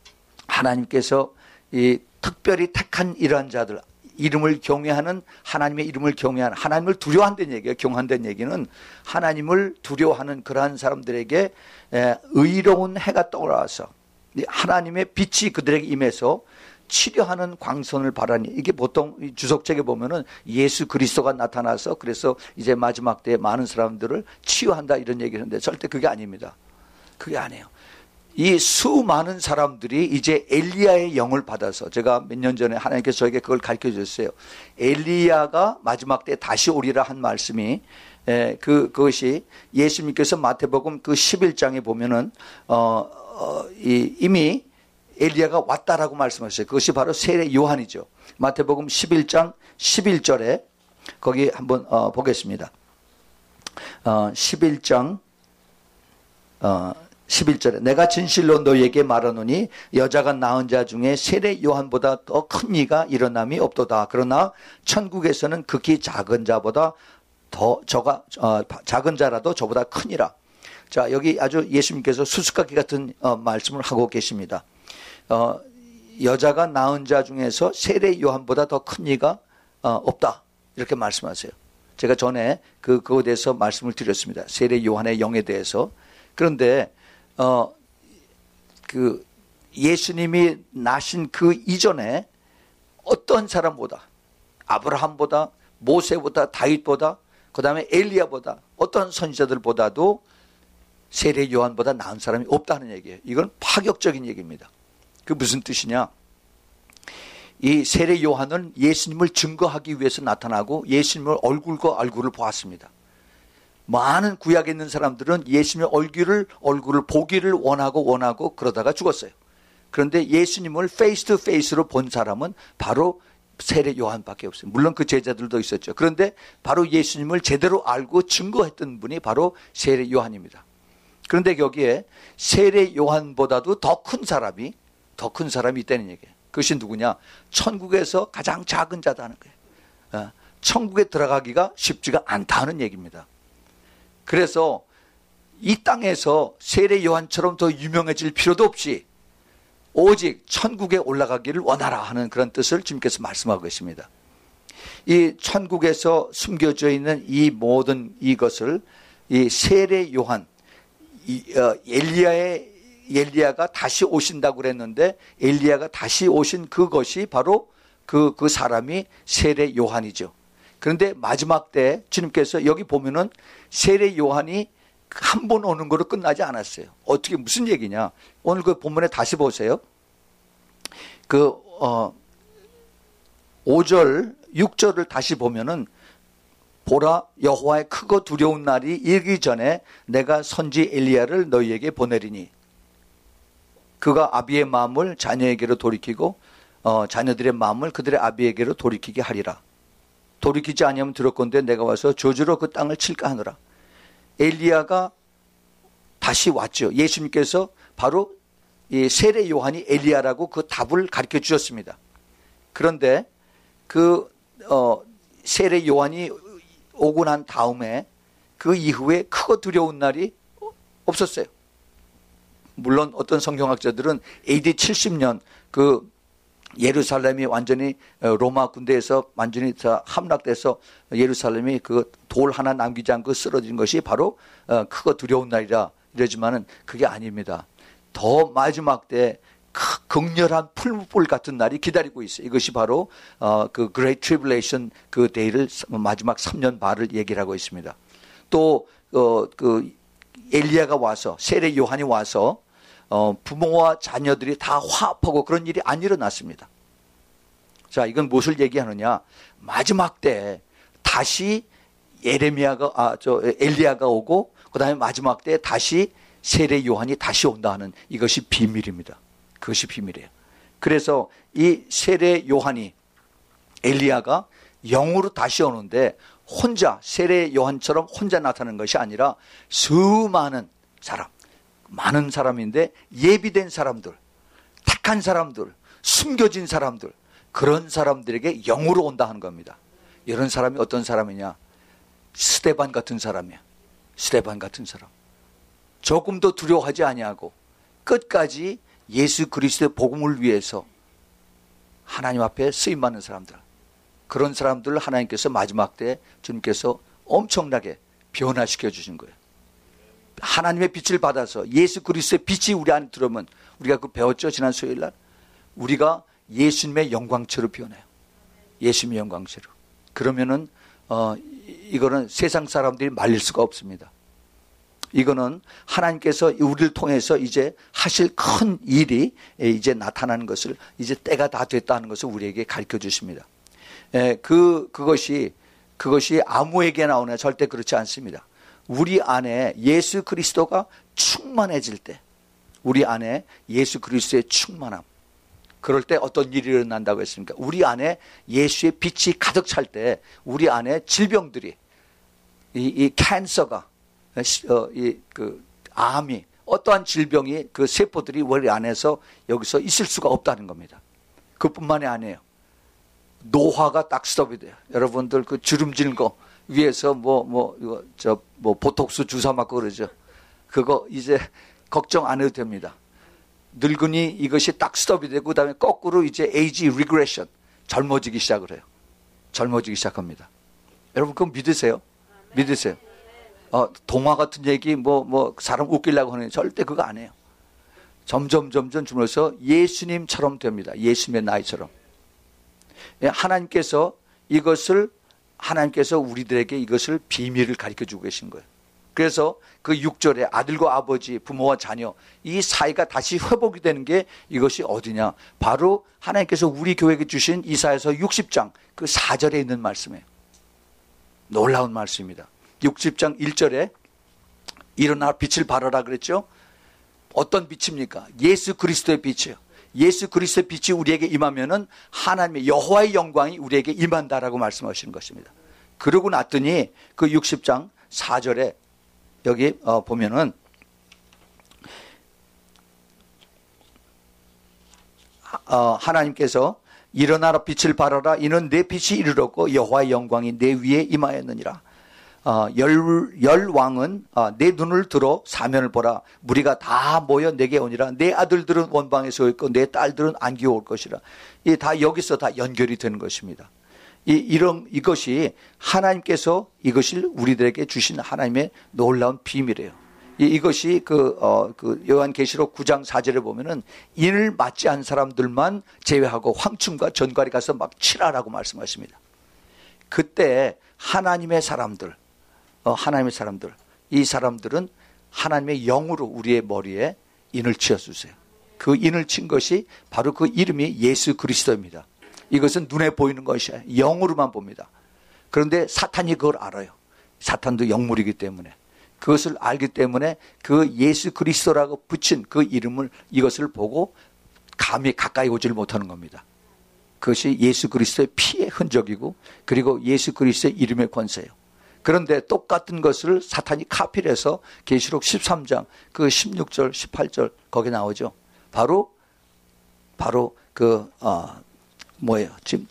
하나님께서 이 특별히 택한 이러한 자들 이름을 경외하는 하나님의 이름을 경외하는 하나님을 두려워한다는 얘기예요. 경외한다는 얘기는 하나님을 두려워하는 그러한 사람들에게 의로운 해가 떠올라서 하나님의 빛이 그들에게 임해서 치료하는 광선을 바라니 이게 보통 주석책에 보면은 예수 그리스도가 나타나서 그래서 이제 마지막 때에 많은 사람들을 치유한다 이런 얘기를 하는데 절대 그게 아닙니다. 그게 아니에요. 이 수많은 사람들이 이제 엘리야의 영을 받아서 제가 몇 년 전에 하나님께서 저에게 그걸 가르쳐 주셨어요. 엘리야가 마지막 때 다시 오리라 한 말씀이 에, 그, 그것이 예수님께서 마태복음 그 십일 장에 보면은 어, 어, 이, 이미 엘리야가 왔다라고 말씀하셨어요. 그것이 바로 세례 요한이죠. 마태복음 십일 장 십일 절에 거기 한번 어, 보겠습니다. 어, 십일 장 어, 십일 절에 내가 진실로 너희에게 말하노니 여자가 낳은 자 중에 세례 요한보다 더 큰 이가 일어남이 없도다. 그러나 천국에서는 극히 작은 자보다 더 저가 어, 작은 자라도 저보다 크니라. 자, 여기 아주 예수님께서 수수께끼 같은 어, 말씀을 하고 계십니다. 어, 여자가 낳은 자 중에서 세례 요한보다 더 큰 이가 어, 없다. 이렇게 말씀하세요. 제가 전에 그 그거에 대해서 말씀을 드렸습니다. 세례 요한의 영에 대해서. 그런데 어, 그, 예수님이 나신 그 이전에 어떤 사람보다, 아브라함보다, 모세보다, 다윗보다, 그 다음에 엘리야보다, 어떤 선지자들보다도 세례 요한보다 나은 사람이 없다는 얘기예요. 이건 파격적인 얘기입니다. 그 무슨 뜻이냐? 이 세례 요한은 예수님을 증거하기 위해서 나타나고 예수님을 얼굴과 얼굴을 보았습니다. 많은 구약에 있는 사람들은 예수님의 얼굴을 얼굴을 보기를 원하고 원하고 그러다가 죽었어요. 그런데 예수님을 페이스 투 페이스로 본 사람은 바로 세례 요한밖에 없어요. 물론 그 제자들도 있었죠. 그런데 바로 예수님을 제대로 알고 증거했던 분이 바로 세례 요한입니다. 그런데 여기에 세례 요한보다도 더 큰 사람이 더 큰 사람이 있다는 얘기예요. 그것이 누구냐? 천국에서 가장 작은 자다는 거예요. 천국에 들어가기가 쉽지가 않다는 얘기입니다. 그래서 이 땅에서 세례 요한처럼 더 유명해질 필요도 없이 오직 천국에 올라가기를 원하라 하는 그런 뜻을 주님께서 말씀하고 계십니다. 이 천국에서 숨겨져 있는 이 모든 이것을 이 세례 요한, 이, 어, 엘리야의 엘리야가 다시 오신다고 그랬는데 엘리야가 다시 오신 그것이 바로 그, 그 사람이 세례 요한이죠. 그런데 마지막 때 주님께서 여기 보면은 세례 요한이 한 번 오는 거로 끝나지 않았어요. 어떻게 무슨 얘기냐? 오늘 그 본문에 다시 보세요. 그, 어, 오 절, 육 절을 다시 보면은 보라 여호와의 크고 두려운 날이 이르기 전에 내가 선지 엘리야를 너희에게 보내리니 그가 아비의 마음을 자녀에게로 돌이키고 어, 자녀들의 마음을 그들의 아비에게로 돌이키게 하리라. 돌이키지 아니하면 들었건대 내가 와서 저주로 그 땅을 칠까 하노라. 엘리야가 다시 왔죠. 예수님께서 바로 이 세례 요한이 엘리야라고 그 답을 가르쳐 주셨습니다. 그런데 그 어, 세례 요한이 오고 난 다음에 그 이후에 크고 두려운 날이 없었어요. 물론 어떤 성경학자들은 에이디 칠십 년 그 예루살렘이 완전히 로마 군대에서 완전히 함락돼서 예루살렘이 그 돌 하나 남기지 않고 쓰러진 것이 바로 크고 두려운 날이라 이러지만은 그게 아닙니다. 더 마지막 때 극렬한 풀무불 같은 날이 기다리고 있어요. 이것이 바로 그 Great Tribulation 그 데이를 마지막 삼 년 반을 얘기를 하고 있습니다. 또 그 엘리야가 와서 세례 요한이 와서 어, 부모와 자녀들이 다 화합하고 그런 일이 안 일어났습니다. 자, 이건 무엇을 얘기하느냐? 마지막 때 다시 예레미야가, 아, 저 엘리야가 오고 그다음에 마지막 때 다시 세례 요한이 다시 온다 하는 이것이 비밀입니다. 그것이 비밀이에요. 그래서 이 세례 요한이 엘리야가 영으로 다시 오는데 혼자 세례 요한처럼 혼자 나타나는 것이 아니라 수많은 사람, 많은 사람인데 예비된 사람들, 택한 사람들, 숨겨진 사람들, 그런 사람들에게 영으로 온다 하는 겁니다. 이런 사람이 어떤 사람이냐? 스데반 같은 사람이야. 스데반 같은 사람. 조금도 두려워하지 아니하고 끝까지 예수 그리스도의 복음을 위해서 하나님 앞에 쓰임받는 사람들, 그런 사람들을 하나님께서 마지막 때 주님께서 엄청나게 변화시켜 주신 거예요. 하나님의 빛을 받아서 예수 그리스도의 빛이 우리 안에 들어오면, 우리가 그 배웠죠 지난 수요일 날, 우리가 예수님의 영광체로 변해요. 예수님의 영광체로. 그러면은 어 이거는 세상 사람들이 말릴 수가 없습니다. 이거는 하나님께서 우리를 통해서 이제 하실 큰 일이 이제 나타나는 것을, 이제 때가 다 됐다는 것을 우리에게 가르쳐 주십니다. 에, 그 그것이 그것이 아무에게 나오냐? 절대 그렇지 않습니다. 우리 안에 예수 그리스도가 충만해질 때, 우리 안에 예수 그리스도의 충만함, 그럴 때 어떤 일이 일어난다고 했습니까? 우리 안에 예수의 빛이 가득 찰 때 우리 안에 질병들이, 이, 이 캔서가, 어, 이, 그, 암이, 어떠한 질병이 그 세포들이 우리 안에서 여기서 있을 수가 없다는 겁니다. 그뿐만이 아니에요. 노화가 딱 스톱이 돼요. 여러분들 그 주름진 거 위에서 뭐, 뭐, 이거, 저, 뭐, 보톡스 주사 맞고 그러죠. 그거 이제 걱정 안 해도 됩니다. 늙은이 이것이 딱 스톱이 되고, 그 다음에 거꾸로 이제 에이지 리그레션, 젊어지기 시작을 해요. 젊어지기 시작합니다. 여러분, 그거 믿으세요? 믿으세요? 어, 동화 같은 얘기, 뭐, 뭐, 사람 웃기려고 하는, 절대 그거 안 해요. 점점, 점점 주면서 예수님처럼 됩니다. 예수님의 나이처럼. 하나님께서 이것을, 하나님께서 우리들에게 이것을 비밀을 가르쳐 주고 계신 거예요. 그래서 그 육 절에 아들과 아버지, 부모와 자녀, 이 사이가 다시 회복이 되는 게 이것이 어디냐? 바로 하나님께서 우리 교회에게 주신 이사야서 육십 장 그 사 절에 있는 말씀이에요. 놀라운 말씀입니다. 육십 장 일 절에 일어나 빛을 발하라 그랬죠? 어떤 빛입니까? 예수 그리스도의 빛이에요. 예수 그리스도의 빛이 우리에게 임하면은 하나님의 여호와의 영광이 우리에게 임한다라고 말씀하시는 것입니다. 그러고 났더니 그 육십 장 사 절에 여기 어 보면은 어 하나님께서 일어나라 빛을 발하라 이는 내 빛이 이르렀고 여호와의 영광이 내 위에 임하였느니라. 어, 열, 열 왕은 어, 내 눈을 들어 사면을 보라. 무리가 다 모여 내게 오니라. 내 아들들은 원방에 서 있고 내 딸들은 안기어 올 것이라. 이 다 여기서 다 연결이 되는 것입니다. 이, 이런, 이것이 하나님께서 이것을 우리들에게 주신 하나님의 놀라운 비밀이에요. 이, 이것이 그, 어, 그 요한계시록 구 장 사 절에 보면은 인을 맞지 않은 사람들만 제외하고 황충과 전갈이 가서 막 치라라고 말씀하십니다. 그때 하나님의 사람들, 어, 하나님의 사람들, 이 사람들은 하나님의 영으로 우리의 머리에 인을 치어주세요. 그 인을 친 것이 바로 그 이름이 예수 그리스도입니다. 이것은 눈에 보이는 것이에요. 영으로만 봅니다. 그런데 사탄이 그걸 알아요. 사탄도 영물이기 때문에. 그것을 알기 때문에 그 예수 그리스도라고 붙인 그 이름을, 이것을 보고 감히 가까이 오지를 못하는 겁니다. 그것이 예수 그리스도의 피의 흔적이고, 그리고 예수 그리스도의 이름의 권세예요. 그런데 똑같은 것을 사탄이 카피를 해서 계시록 십삼 장 그 십육 절 십팔 절 거기 나오죠. 바로 바로 그 어, 뭐예요? 짐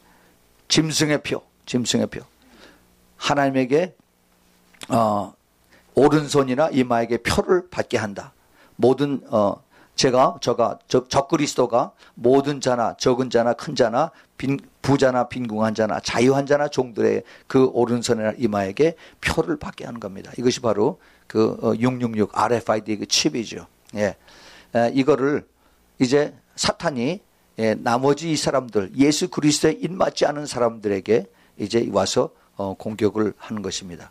짐승의 표, 짐승의 표. 하나님에게 어, 오른손이나 이마에게 표를 받게 한다. 모든 어, 제가 저가 적, 적그리스도가 모든 자나 적은 자나 큰 자나 빈, 부자나 빈궁한 자나 자유한 자나 종들의 그 오른손이나 이마에게 표를 받게 하는 겁니다. 이것이 바로 그 어, 육육육 알에프아이디 그 칩이죠. 예, 에, 이거를 이제 사탄이 예, 나머지 이 사람들 예수 그리스도에 입맞지 않은 사람들에게 이제 와서 어, 공격을 하는 것입니다.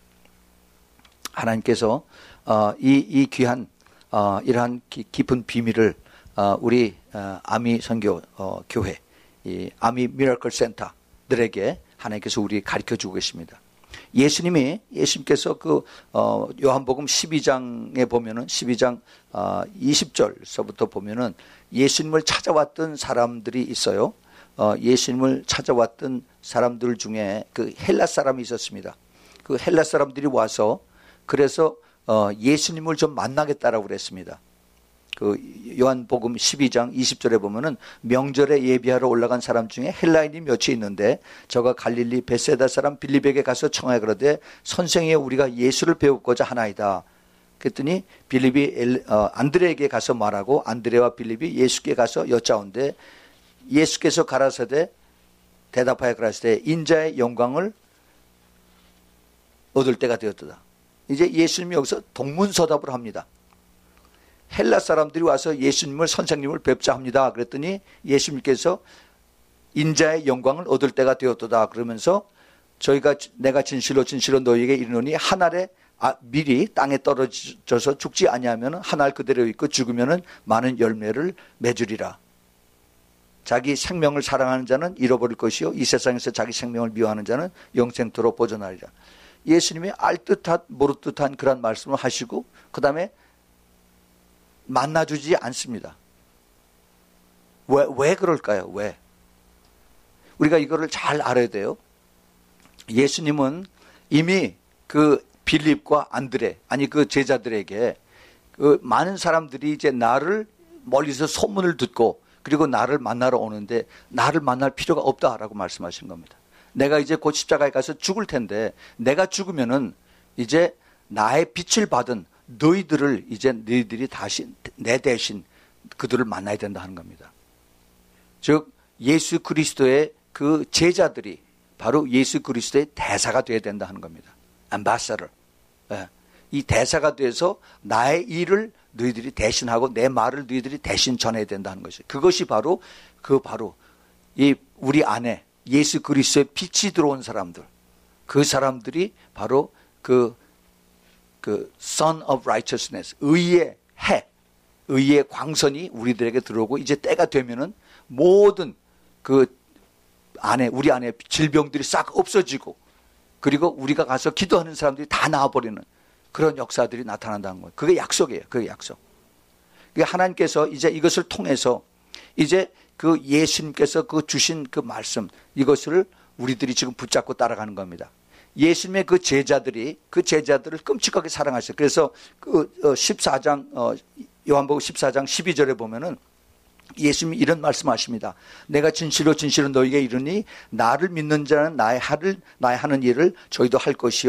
하나님께서 어, 이, 이 귀한 어, 이러한 기, 깊은 비밀을 어, 우리 어, 아미 선교 어, 교회, 이 아미 미라클 센터들에게 하나님께서 우리 가르쳐주고 계십니다. 예수님이 예수님께서 그 어, 요한복음 십이 장에 보면은 십이 장 어, 이십 절서부터 보면은 예수님을 찾아왔던 사람들이 있어요. 어, 예수님을 찾아왔던 사람들 중에 그 헬라 사람이 있었습니다. 그 헬라 사람들이 와서 그래서 어, 예수님을 좀 만나겠다라고 그랬습니다. 그 요한복음 십이 장 이십 절에 보면은 명절에 예비하러 올라간 사람 중에 헬라인이 몇이 있는데 저가 갈릴리 베세다 사람 빌립에게 가서 청하여 그러되 선생이 우리가 예수를 배우고자 하나이다. 그랬더니 빌립이 엘, 어, 안드레에게 가서 말하고 안드레와 빌립이 예수께 가서 여짜온데 예수께서 가라사대 대답하여 가라사대 인자의 영광을 얻을 때가 되었다. 이제 예수님이 여기서 동문서답을 합니다. 헬라 사람들이 와서 예수님을 선생님을 뵙자 합니다. 그랬더니 예수님께서 인자의 영광을 얻을 때가 되었도다. 그러면서 저희가 내가 진실로 진실로 너희에게 이르노니 한 알에 아, 미리 땅에 떨어져서 죽지 아니하면 한 알 그대로 있고 죽으면 많은 열매를 맺으리라. 자기 생명을 사랑하는 자는 잃어버릴 것이요 이 세상에서 자기 생명을 미워하는 자는 영생토록 보존하리라. 예수님이 알듯한 모르듯한 그런 말씀을 하시고 그 다음에 만나주지 않습니다. 왜, 왜 그럴까요? 왜? 우리가 이거를 잘 알아야 돼요. 예수님은 이미 그 빌립과 안드레, 아니 그 제자들에게 그 많은 사람들이 이제 나를 멀리서 소문을 듣고 그리고 나를 만나러 오는데 나를 만날 필요가 없다라고 말씀하신 겁니다. 내가 이제 곧 십자가에 가서 죽을 텐데 내가 죽으면은 이제 나의 빛을 받은 너희들을 이제 너희들이 다시 내 대신 그들을 만나야 된다 하는 겁니다. 즉 예수 그리스도의 그 제자들이 바로 예수 그리스도의 대사가 되어야 된다 하는 겁니다. ambassador. 예. 이 대사가 돼서 나의 일을 너희들이 대신하고 내 말을 너희들이 대신 전해야 된다 하는 것이죠. 그것이 바로 그 바로 이 우리 안에 예수 그리스도의 빛이 들어온 사람들, 그 사람들이 바로 그, 그 Son of Righteousness, 의의 해, 의의 광선이 우리들에게 들어오고 이제 때가 되면은 모든 그 안에 우리 안에 질병들이 싹 없어지고 그리고 우리가 가서 기도하는 사람들이 다 나아버리는 그런 역사들이 나타난다는 거예요. 그게 약속이에요. 그게 약속. 그러니까 하나님께서 이제 이것을 통해서 이제 그 예수님께서 그 주신 그 말씀 이것을 우리들이 지금 붙잡고 따라가는 겁니다. 예수님의 그 제자들이 그 제자들을 끔찍하게 사랑하셨어요. 그래서 그 십사 장 요한복음 십사 장 십이 절에 보면은 예수님이 이런 말씀하십니다. 내가 진실로 진실로 너희에게 이르니 나를 믿는 자는 나의 하를 나의 하는 일을 저희도 할 것이요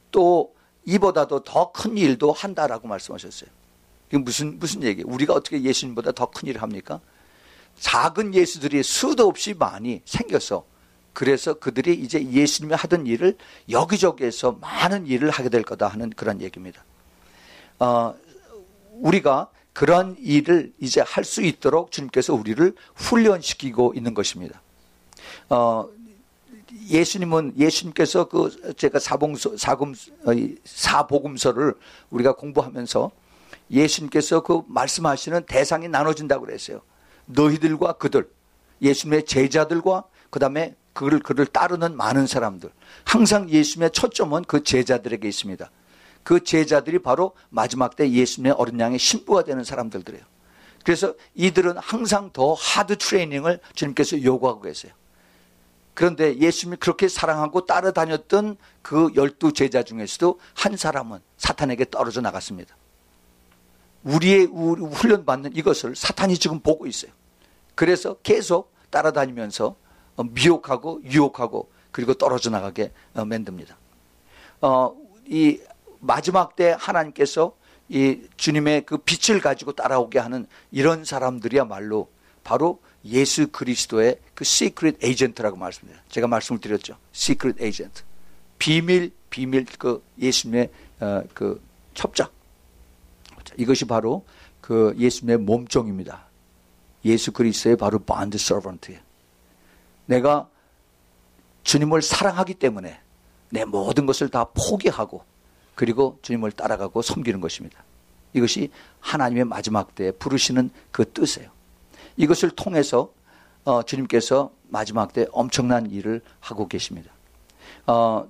또 이보다도 더 큰 일도 한다라고 말씀하셨어요. 이게 무슨 무슨 얘기예요? 우리가 어떻게 예수님보다 더 큰 일을 합니까? 작은 예수들이 수도 없이 많이 생겨서 그래서 그들이 이제 예수님이 하던 일을 여기저기에서 많은 일을 하게 될 거다 하는 그런 얘기입니다. 어, 우리가 그런 일을 이제 할 수 있도록 주님께서 우리를 훈련시키고 있는 것입니다. 어, 예수님은 예수님께서 그 제가 사봉서 사금 사복음서를 우리가 공부하면서 예수님께서 그 말씀하시는 대상이 나눠진다고 그랬어요. 너희들과 그들, 예수님의 제자들과 그다음에 그를 그를 따르는 많은 사람들. 항상 예수님의 초점은 그 제자들에게 있습니다. 그 제자들이 바로 마지막 때 예수님의 어린 양의 신부가 되는 사람들이에요. 그래서 이들은 항상 더 하드 트레이닝을 주님께서 요구하고 계세요. 그런데 예수님이 그렇게 사랑하고 따라다녔던 그 열두 제자 중에서도 한 사람은 사탄에게 떨어져 나갔습니다. 우리의 훈련받는 이것을 사탄이 지금 보고 있어요. 그래서 계속 따라다니면서 미혹하고 유혹하고 그리고 떨어져 나가게 만듭니다. 어, 이 마지막 때 하나님께서 이 주님의 그 빛을 가지고 따라오게 하는 이런 사람들이야말로 바로 예수 그리스도의 그 시크릿 에이전트라고 말씀드려요. 제가 말씀을 드렸죠. 시크릿 에이전트. 비밀, 비밀 그 예수님의 어, 그 첩자. 이것이 바로 그 예수님의 몸종입니다. 예수 그리스도의 바로 bond servant예요. 내가 주님을 사랑하기 때문에 내 모든 것을 다 포기하고 그리고 주님을 따라가고 섬기는 것입니다. 이것이 하나님의 마지막 때에 부르시는 그 뜻이에요. 이것을 통해서 어, 주님께서 마지막 때 엄청난 일을 하고 계십니다. 어,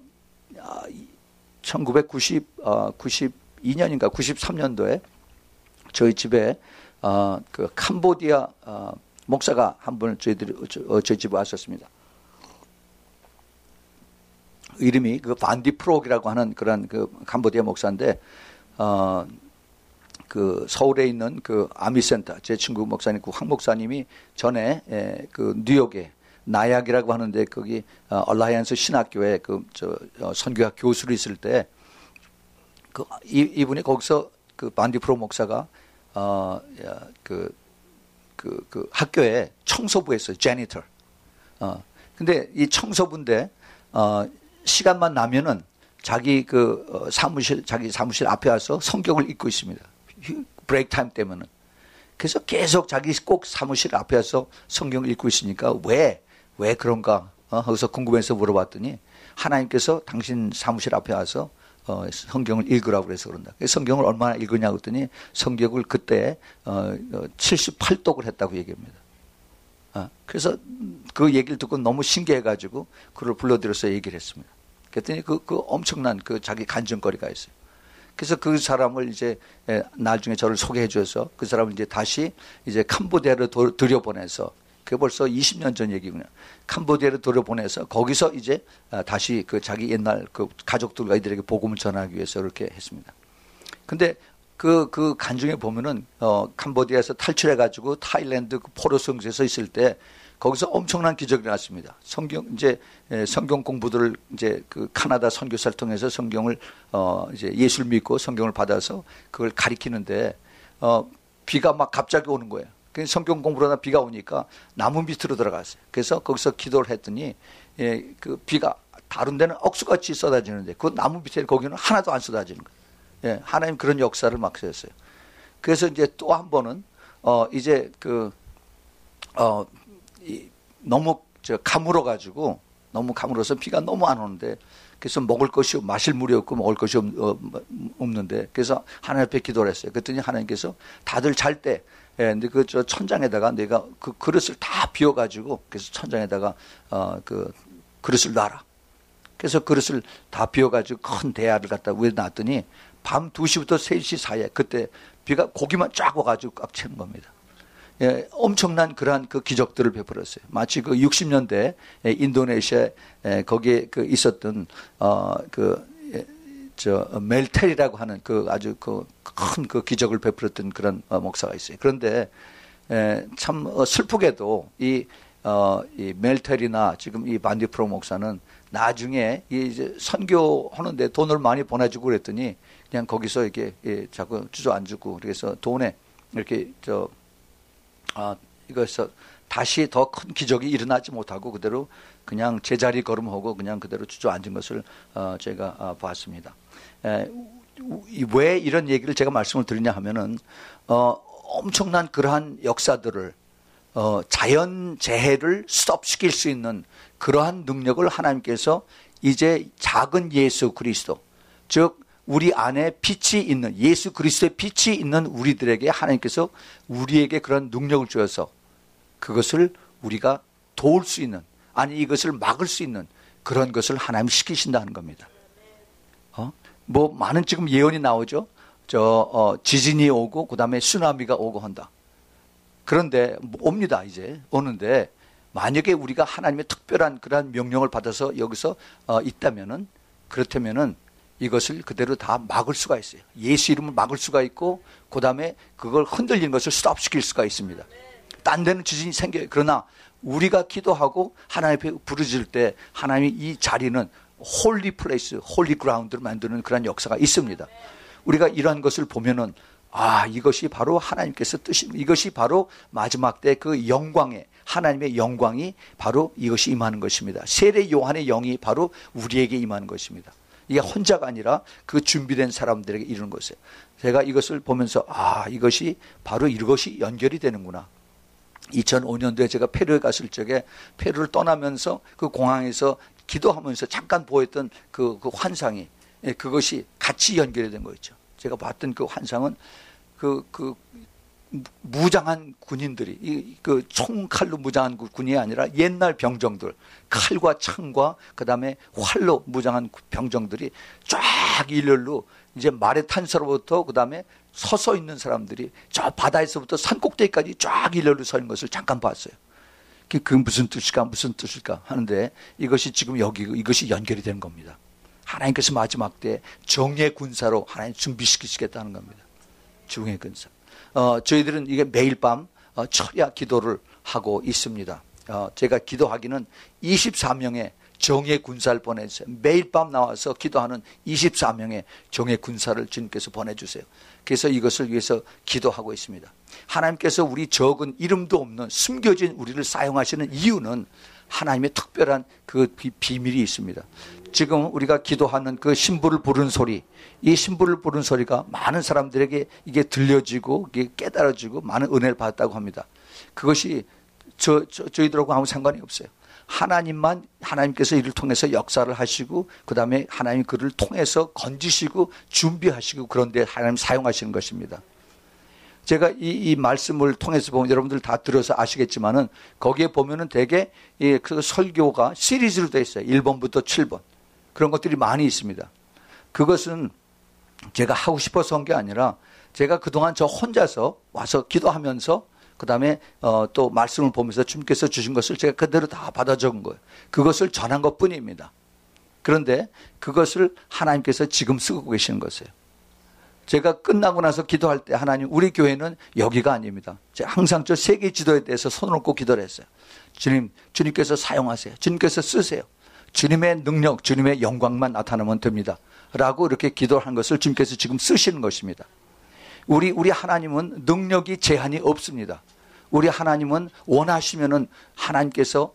천구백구십, 어, 구십이 년인가 구십삼 년도에 저희 집에 어, 그 캄보디아 어, 목사가 한 분 저희들이 어, 저희 집에 왔었습니다. 이름이 그 반디 프록이라고 하는 그런 그 캄보디아 목사인데 어, 그 서울에 있는 그 아미센터 제 친구 목사님 그 황 목사님이 전에 에, 그 뉴욕에 나약이라고 하는데 거기 어, 얼라이언스 신학교에 그 저 어, 선교학 교수로 있을 때 그 이분이 거기서 그 반디 프록 목사가 어 그 그 그 학교에 청소부였어요. 제니터. 어 근데 이 청소부인데 어 시간만 나면은 자기 그 어, 사무실 자기 사무실 앞에 와서 성경을 읽고 있습니다. 브레이크 타임 때문은. 그래서 계속 자기 꼭 사무실 앞에 와서 성경을 읽고 있으니까 왜, 왜 그런가? 어, 거기서 궁금해서 물어봤더니 하나님께서 당신 사무실 앞에 와서 어, 성경을 읽으라고 그래서 그런다. 성경을 얼마나 읽으냐고 했더니 성경을 그때 어, 칠십팔 독을 했다고 얘기합니다. 어, 그래서 그 얘기를 듣고 너무 신기해가지고 그를 불러들여서 얘기를 했습니다. 그랬더니 그, 그 엄청난 그 자기 간증거리가 있어요. 그래서 그 사람을 이제 나중에 저를 소개해 줘서 그 사람을 이제 다시 이제 캄보디아로 들여보내서 그게 벌써 이십 년 전 얘기군요. 캄보디아로 들여보내서 거기서 이제 다시 그 자기 옛날 그 가족들과 이들에게 복음을 전하기 위해서 이렇게 했습니다. 근데 그, 그 간증에 보면은 어, 캄보디아에서 탈출해가지고 타일랜드 그 포로 성지에서 있을 때 거기서 엄청난 기적이 났습니다. 성경, 이제, 성경 공부들을 이제 그 카나다 선교사를 통해서 성경을, 어, 이제 예수를 믿고 성경을 받아서 그걸 가리키는데, 어, 비가 막 갑자기 오는 거예요. 그래서 성경 공부를 하다 비가 오니까 나무 밑으로 들어갔어요. 그래서 거기서 기도를 했더니, 예, 그 비가 다른 데는 억수같이 쏟아지는데 그 나무 밑에 거기는 하나도 안 쏟아지는 거예요. 예, 하나님 그런 역사를 막 하셨어요. 그래서 이제 또 한 번은, 어, 이제 그, 어, 이, 너무 저 가물어 가지고 너무 가물어서 비가 너무 안 오는데 그래서 먹을 것이 마실 물이 없고 먹을 것이 없, 어, 없는데 그래서 하나님 앞에 기도를 했어요. 그랬더니 하나님께서 다들 잘 때 예, 근데 그 저 천장에다가 내가 그 그릇을 다 비워 가지고 그래서 천장에다가 어 그 그릇을 놔라. 그래서 그릇을 다 비워 가지고 큰 대야를 갖다 위에 놨더니 밤 두 시부터 세 시 사이에 그때 비가 고기만 쫙 와 가지고 꽉 채는 겁니다. 예, 엄청난 그러한 그 기적들을 베풀었어요. 마치 그 육십 년대 인도네시아 거기에 그 있었던 어 그 저 멜텔이라고 하는 그 아주 그 큰 그 기적을 베풀었던 그런 목사가 있어요. 그런데 에, 참 슬프게도 이 어 이 멜텔이나 지금 이 반디 프로 목사는 나중에 이제 선교하는데 돈을 많이 보내주고 그랬더니 그냥 거기서 이렇게 예, 자꾸 주저앉고 그래서 돈에 이렇게 저 아, 이거서 다시 더 큰 기적이 일어나지 못하고 그대로 그냥 제자리 걸음하고 그냥 그대로 주저앉은 것을 어, 제가 어, 봤습니다. 에, 왜 이런 얘기를 제가 말씀을 드리냐 하면은 어, 엄청난 그러한 역사들을 어, 자연 재해를 스톱시킬 수 있는 그러한 능력을 하나님께서 이제 작은 예수 그리스도, 즉 우리 안에 빛이 있는 예수 그리스도의 빛이 있는 우리들에게 하나님께서 우리에게 그런 능력을 주어서 그것을 우리가 도울 수 있는, 아니 이것을 막을 수 있는 그런 것을 하나님 시키신다는 겁니다. 어? 뭐 많은 지금 예언이 나오죠. 저 어, 지진이 오고 그다음에 쓰나미가 오고 한다. 그런데 옵니다. 이제 오는데 만약에 우리가 하나님의 특별한 그러한 명령을 받아서 여기서 어, 있다면은 그렇다면은 이것을 그대로 다 막을 수가 있어요. 예수 이름을 막을 수가 있고 그다음에 그걸 흔들리는 것을 스톱시킬 수가 있습니다. 딴 데는 지진이 생겨요. 그러나 우리가 기도하고 하나님 앞에 부르짖을 때 하나님이 이 자리는 홀리 플레이스, 홀리 그라운드를 만드는 그런 역사가 있습니다. 우리가 이러한 것을 보면은 아, 이것이 바로 하나님께서 뜻입니다. 이것이 바로 마지막 때 그 영광의 하나님의 영광이 바로 이것이 임하는 것입니다. 세례 요한의 영이 바로 우리에게 임하는 것입니다. 이게 혼자가 아니라 그 준비된 사람들에게 이르는 것이에요. 제가 이것을 보면서 아, 이것이 바로 이것이 연결이 되는구나. 이천오 년도에 제가 페루에 갔을 적에 페루를 떠나면서 그 공항에서 기도하면서 잠깐 보였던 그, 그 환상이 그것이 같이 연결이 된 거였죠. 제가 봤던 그 환상은 그, 그 무장한 군인들이 이, 그 총칼로 무장한 군이 아니라 옛날 병정들 칼과 창과 그 다음에 활로 무장한 병정들이 쫙 일렬로 이제 말의 탄서로부터 그 다음에 서서 있는 사람들이 저 바다에서부터 산 꼭대기까지 쫙 일렬로 서 있는 것을 잠깐 봤어요. 그 무슨 뜻일까 무슨 뜻일까 하는데 이것이 지금 여기 이것이 연결이 된 겁니다. 하나님께서 마지막 때 정예 군사로 하나님 준비시키시겠다는 겁니다. 정예 군사. 어, 저희들은 이게 매일 밤 어, 철야 기도를 하고 있습니다. 어, 제가 기도하기는 이십사 명의 정예 군사를 보내주세요. 매일 밤 나와서 기도하는 이십사 명의 정예 군사를 주님께서 보내주세요. 그래서 이것을 위해서 기도하고 있습니다. 하나님께서 우리 적은 이름도 없는 숨겨진 우리를 사용하시는 이유는 하나님의 특별한 그 비밀이 있습니다. 지금 우리가 기도하는 그 신부를 부르는 소리, 이 신부를 부르는 소리가 많은 사람들에게 이게 들려지고 이게 깨달아지고 많은 은혜를 받았다고 합니다. 그것이 저, 저, 저희들하고 아무 상관이 없어요. 하나님만, 하나님께서 이를 통해서 역사를 하시고 그 다음에 하나님 그를 통해서 건지시고 준비하시고 그런데 하나님 사용하시는 것입니다. 제가 이, 이 말씀을 통해서 보면 여러분들 다 들어서 아시겠지만은 거기에 보면은 되게 이, 그 설교가 시리즈로 되어 있어요. 일 번부터 칠 번. 그런 것들이 많이 있습니다. 그것은 제가 하고 싶어서 한 게 아니라 제가 그동안 저 혼자서 와서 기도하면서 그 다음에 어, 또 말씀을 보면서 주님께서 주신 것을 제가 그대로 다 받아 적은 거예요. 그것을 전한 것 뿐입니다. 그런데 그것을 하나님께서 지금 쓰고 계시는 것이에요. 제가 끝나고 나서 기도할 때 하나님 우리 교회는 여기가 아닙니다. 제가 항상 저 세계 지도에 대해서 손을 얹고 기도를 했어요. 주님, 주님께서 사용하세요. 주님께서 쓰세요. 주님의 능력, 주님의 영광만 나타나면 됩니다. 라고 이렇게 기도를 한 것을 주님께서 지금 쓰시는 것입니다. 우리, 우리 하나님은 능력이 제한이 없습니다. 우리 하나님은 원하시면은 하나님께서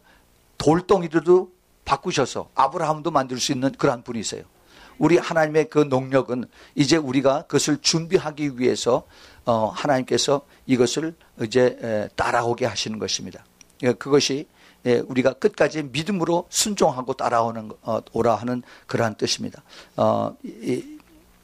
돌덩이로도 바꾸셔서 아브라함도 만들 수 있는 그러한 분이세요. 우리 하나님의 그 능력은 이제 우리가 그것을 준비하기 위해서 어, 하나님께서 이것을 이제 따라오게 하시는 것입니다. 그것이 우리가 끝까지 믿음으로 순종하고 따라오는 어, 오라 하는 그러한 뜻입니다. 어, 이,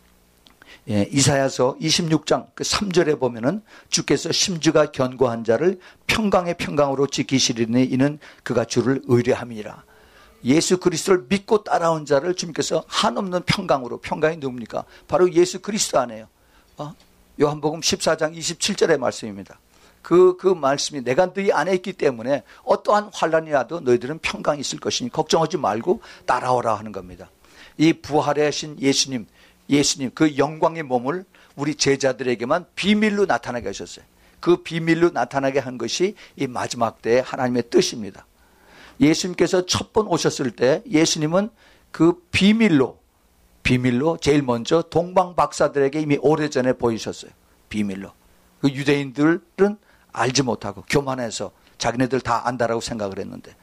예, 이사야서 이십육 장 그 삼 절에 보면은 주께서 심주가 견고한 자를 평강의 평강으로 지키시리니 이는 그가 주를 의뢰함이니라. 예수 그리스도를 믿고 따라온 자를 주님께서 한없는 평강으로, 평강이 누굽니까? 바로 예수 그리스도 안에요. 어? 요한복음 십사 장 이십칠 절의 말씀입니다. 그, 그 말씀이 내가 너희 안에 있기 때문에 어떠한 환란이라도 너희들은 평강이 있을 것이니 걱정하지 말고 따라오라 하는 겁니다. 이 부활하신 예수님, 예수님 그 영광의 몸을 우리 제자들에게만 비밀로 나타나게 하셨어요. 그 비밀로 나타나게 한 것이 이 마지막 때의 하나님의 뜻입니다. 예수님께서 첫 번 오셨을 때 예수님은 그 비밀로 비밀로 제일 먼저 동방 박사들에게 이미 오래전에 보이셨어요. 비밀로. 그 유대인들은 알지 못하고 교만해서 자기네들 다 안다라고 생각을 했는데,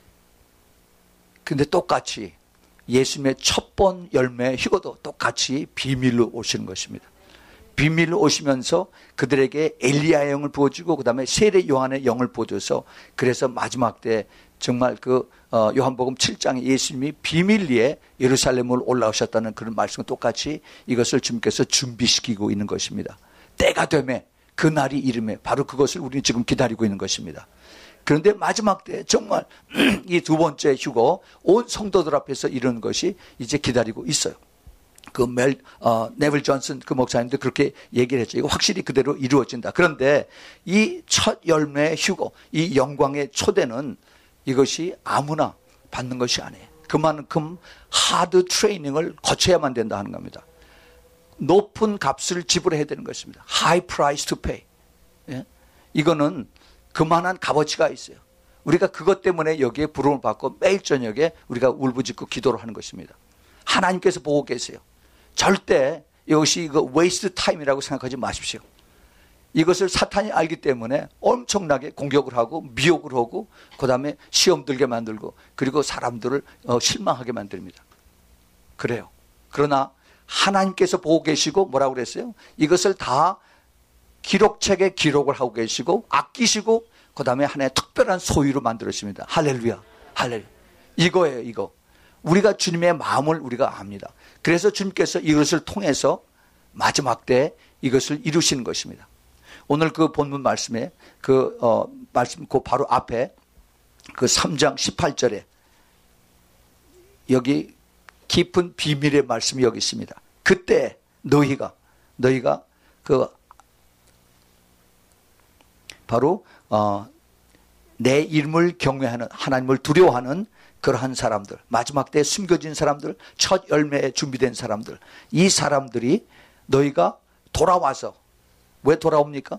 근데 똑같이 예수님의 첫 번 열매 휴거도 똑같이 비밀로 오시는 것입니다. 비밀로 오시면서 그들에게 엘리야의 영을 부어주고 그 다음에 세례 요한의 영을 부어줘서, 그래서 마지막 때 정말 그 어, 요한복음 칠 장에 예수님이 비밀리에 예루살렘을 올라오셨다는 그런 말씀과 똑같이 이것을 주님께서 준비시키고 있는 것입니다. 때가 되매 그 날이 이름에 바로 그것을 우리는 지금 기다리고 있는 것입니다. 그런데 마지막 때 정말 이 두 번째 휴거 온 성도들 앞에서 이런 것이 이제 기다리고 있어요. 그 멜, 어, 네빌 존슨 그 목사님도 그렇게 얘기를 했죠. 이거 확실히 그대로 이루어진다. 그런데 이 첫 열매 휴거, 이 영광의 초대는 이것이 아무나 받는 것이 아니에요. 그만큼 하드 트레이닝을 거쳐야만 된다 하는 겁니다. 높은 값을 지불해야 되는 것입니다. High price to pay. 예? 이거는 그만한 값어치가 있어요. 우리가 그것 때문에 여기에 부름을 받고 매일 저녁에 우리가 울부짖고 기도를 하는 것입니다. 하나님께서 보고 계세요. 절대 이것이 이거 waste time이라고 생각하지 마십시오. 이것을 사탄이 알기 때문에 엄청나게 공격을 하고 미혹을 하고 그 다음에 시험 들게 만들고 그리고 사람들을 실망하게 만듭니다. 그래요. 그러나 하나님께서 보고 계시고 뭐라고 그랬어요? 이것을 다 기록책에 기록을 하고 계시고 아끼시고 그 다음에 하나의 특별한 소유로 만들었습니다. 할렐루야. 할렐루야. 이거예요. 이거. 우리가 주님의 마음을 우리가 압니다. 그래서 주님께서 이것을 통해서 마지막 때 이것을 이루시는 것입니다. 오늘 그 본문 말씀에 그 어, 말씀 그 바로 앞에 그 삼 장 십팔 절에 여기 깊은 비밀의 말씀이 여기 있습니다. 그때 너희가 너희가 그 바로 어, 내 이름을 경외하는 하나님을 두려워하는 그러한 사람들, 마지막 때에 숨겨진 사람들, 첫 열매에 준비된 사람들, 이 사람들이 너희가 돌아와서 왜 돌아옵니까?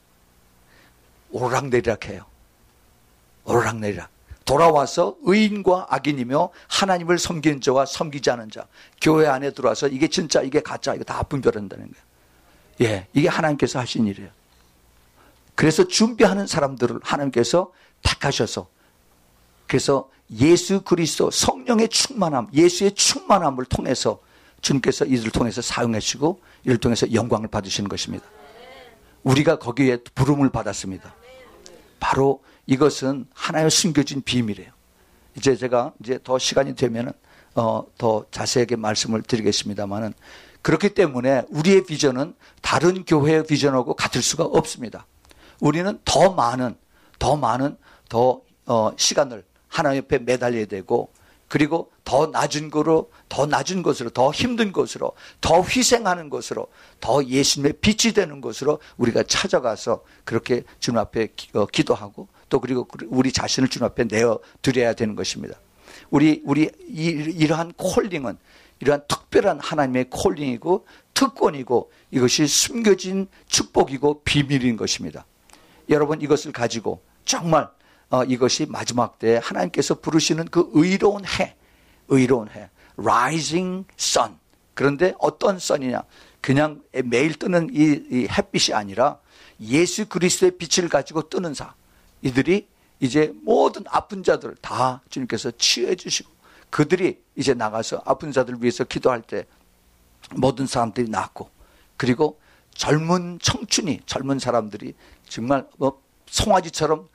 오르락내리락 해요. 오르락내리락. 돌아와서 의인과 악인이며 하나님을 섬기는 자와 섬기지 않은 자, 교회 안에 들어와서 이게 진짜 이게 가짜 이거 다 분별한다는 거예요. 예, 이게 하나님께서 하신 일이에요. 그래서 준비하는 사람들을 하나님께서 택하셔서, 그래서 예수 그리스도 성령의 충만함, 예수의 충만함을 통해서 주님께서 이들을 통해서 사용하시고 이를 통해서 영광을 받으시는 것입니다. 우리가 거기에 부름을 받았습니다. 바로 이것은 하나의 숨겨진 비밀이에요. 이제 제가 이제 더 시간이 되면은 어, 더 자세하게 말씀을 드리겠습니다만은, 그렇기 때문에 우리의 비전은 다른 교회의 비전하고 같을 수가 없습니다. 우리는 더 많은, 더 많은, 더 어, 시간을 하나님 옆에 매달려야 되고, 그리고 더 낮은 곳으로, 더 낮은 곳으로, 더 힘든 곳으로, 더 희생하는 곳으로, 더 예수님의 빛이 되는 곳으로 우리가 찾아가서 그렇게 주님 앞에 기, 어, 기도하고 또 그리고 우리 자신을 주님 앞에 내어 드려야 되는 것입니다. 우리 우리 이, 이러한 콜링은 이러한 특별한 하나님의 콜링이고 특권이고 이것이 숨겨진 축복이고 비밀인 것입니다. 여러분 이것을 가지고 정말 어, 이것이 마지막 때에 하나님께서 부르시는 그 의로운 해, 의로운 해, rising sun. 그런데 어떤 선이냐? 그냥 매일 뜨는 이, 이 햇빛이 아니라 예수 그리스도의 빛을 가지고 뜨는 사. 이들이 이제 모든 아픈 자들 다 주님께서 치유해 주시고 그들이 이제 나가서 아픈 자들을 위해서 기도할 때 모든 사람들이 낫고, 그리고 젊은 청춘이, 젊은 사람들이 정말 뭐 송아지처럼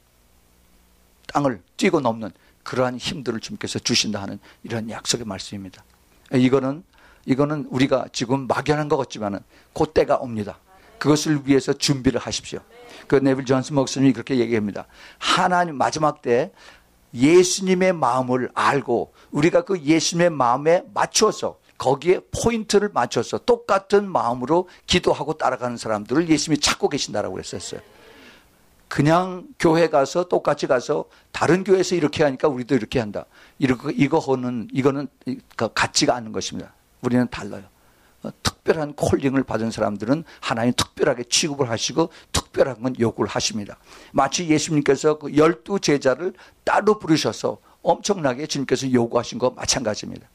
땅을 뛰고 넘는 그러한 힘들을 주님께서 주신다 하는 이런 약속의 말씀입니다. 이거는 이거는 우리가 지금 막연한 것 같지만은 그 때가 옵니다. 그것을 위해서 준비를 하십시오. 그 네빌 존슨 목사님이 그렇게 얘기합니다. 하나님 마지막 때 예수님의 마음을 알고 우리가 그 예수님의 마음에 맞춰서 거기에 포인트를 맞춰서 똑같은 마음으로 기도하고 따라가는 사람들을 예수님이 찾고 계신다라고 그랬었어요. 그냥 교회 가서 똑같이 가서 다른 교회에서 이렇게 하니까 우리도 이렇게 한다. 이거, 이거는, 이거는 같지가 않은 것입니다. 우리는 달라요. 특별한 콜링을 받은 사람들은 하나님 특별하게 취급을 하시고 특별한 특별한 건 요구를 하십니다. 마치 예수님께서 그 열두 제자를 따로 부르셔서 엄청나게 주님께서 요구하신 것 마찬가지입니다.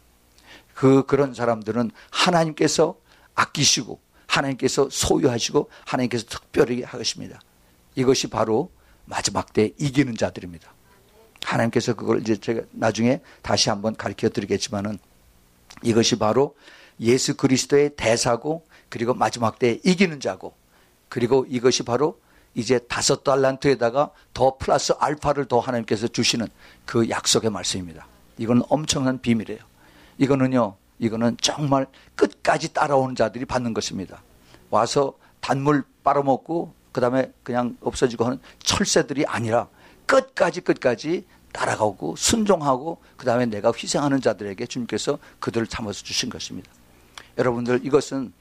그 그런 사람들은 하나님께서 아끼시고 하나님께서 소유하시고 하나님께서 특별히 하십니다. 이것이 바로 마지막 때 이기는 자들입니다. 하나님께서 그걸 이제 제가 나중에 다시 한번 가르쳐 드리겠지만은 이것이 바로 예수 그리스도의 대사고 그리고 마지막 때 이기는 자고 그리고 이것이 바로 이제 다섯 달란트에다가 더 플러스 알파를 더 하나님께서 주시는 그 약속의 말씀입니다. 이건 엄청난 비밀이에요. 이거는요, 이거는 정말 끝까지 따라오는 자들이 받는 것입니다. 와서 단물 빨아먹고 그 다음에 그냥 없어지고 하는 철새들이 아니라 끝까지 끝까지 따라가고 순종하고 그 다음에 내가 희생하는 자들에게 주님께서 그들을 참아서 주신 것입니다. 여러분들 이것은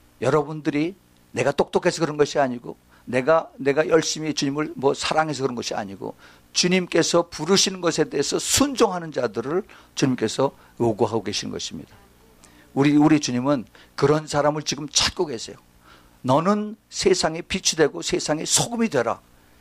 여러분들이 내가 똑똑해서 그런 것이 아니고 내가 내가 열심히 주님을 뭐 사랑해서 그런 것이 아니고 주님께서 부르시는 것에 대해서 순종하는 자들을 주님께서 요구하고 계시는 것입니다. 우리 우리 주님은 그런 사람을 지금 찾고 계세요. 너는 세상의 빛이 되고 세상의 소금이 되라.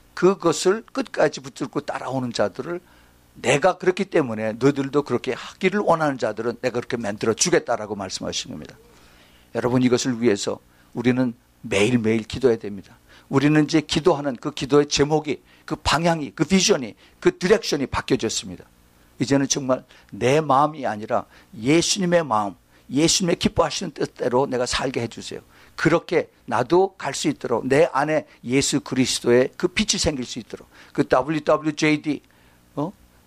그것을 끝까지 붙들고 따라오는 자들을 내가 그렇기 때문에 너희들도 그렇게 하기를 원하는 자들은 내가 그렇게 만들어 주겠다라고 말씀하신 겁니다. 여러분 이것을 위해서 우리는 매일매일 기도해야 됩니다. 우리는 이제 기도하는 그 기도의 제목이 그 방향이 그 비전이 그 디렉션이 바뀌어졌습니다. 이제는 정말 내 마음이 아니라 예수님의 마음 예수님의 기뻐하시는 뜻대로 내가 살게 해주세요. 그렇게 나도 갈 수 있도록 내 안에 예수 그리스도의 그 빛이 생길 수 있도록 그 더블유 더블유 제이 디 어?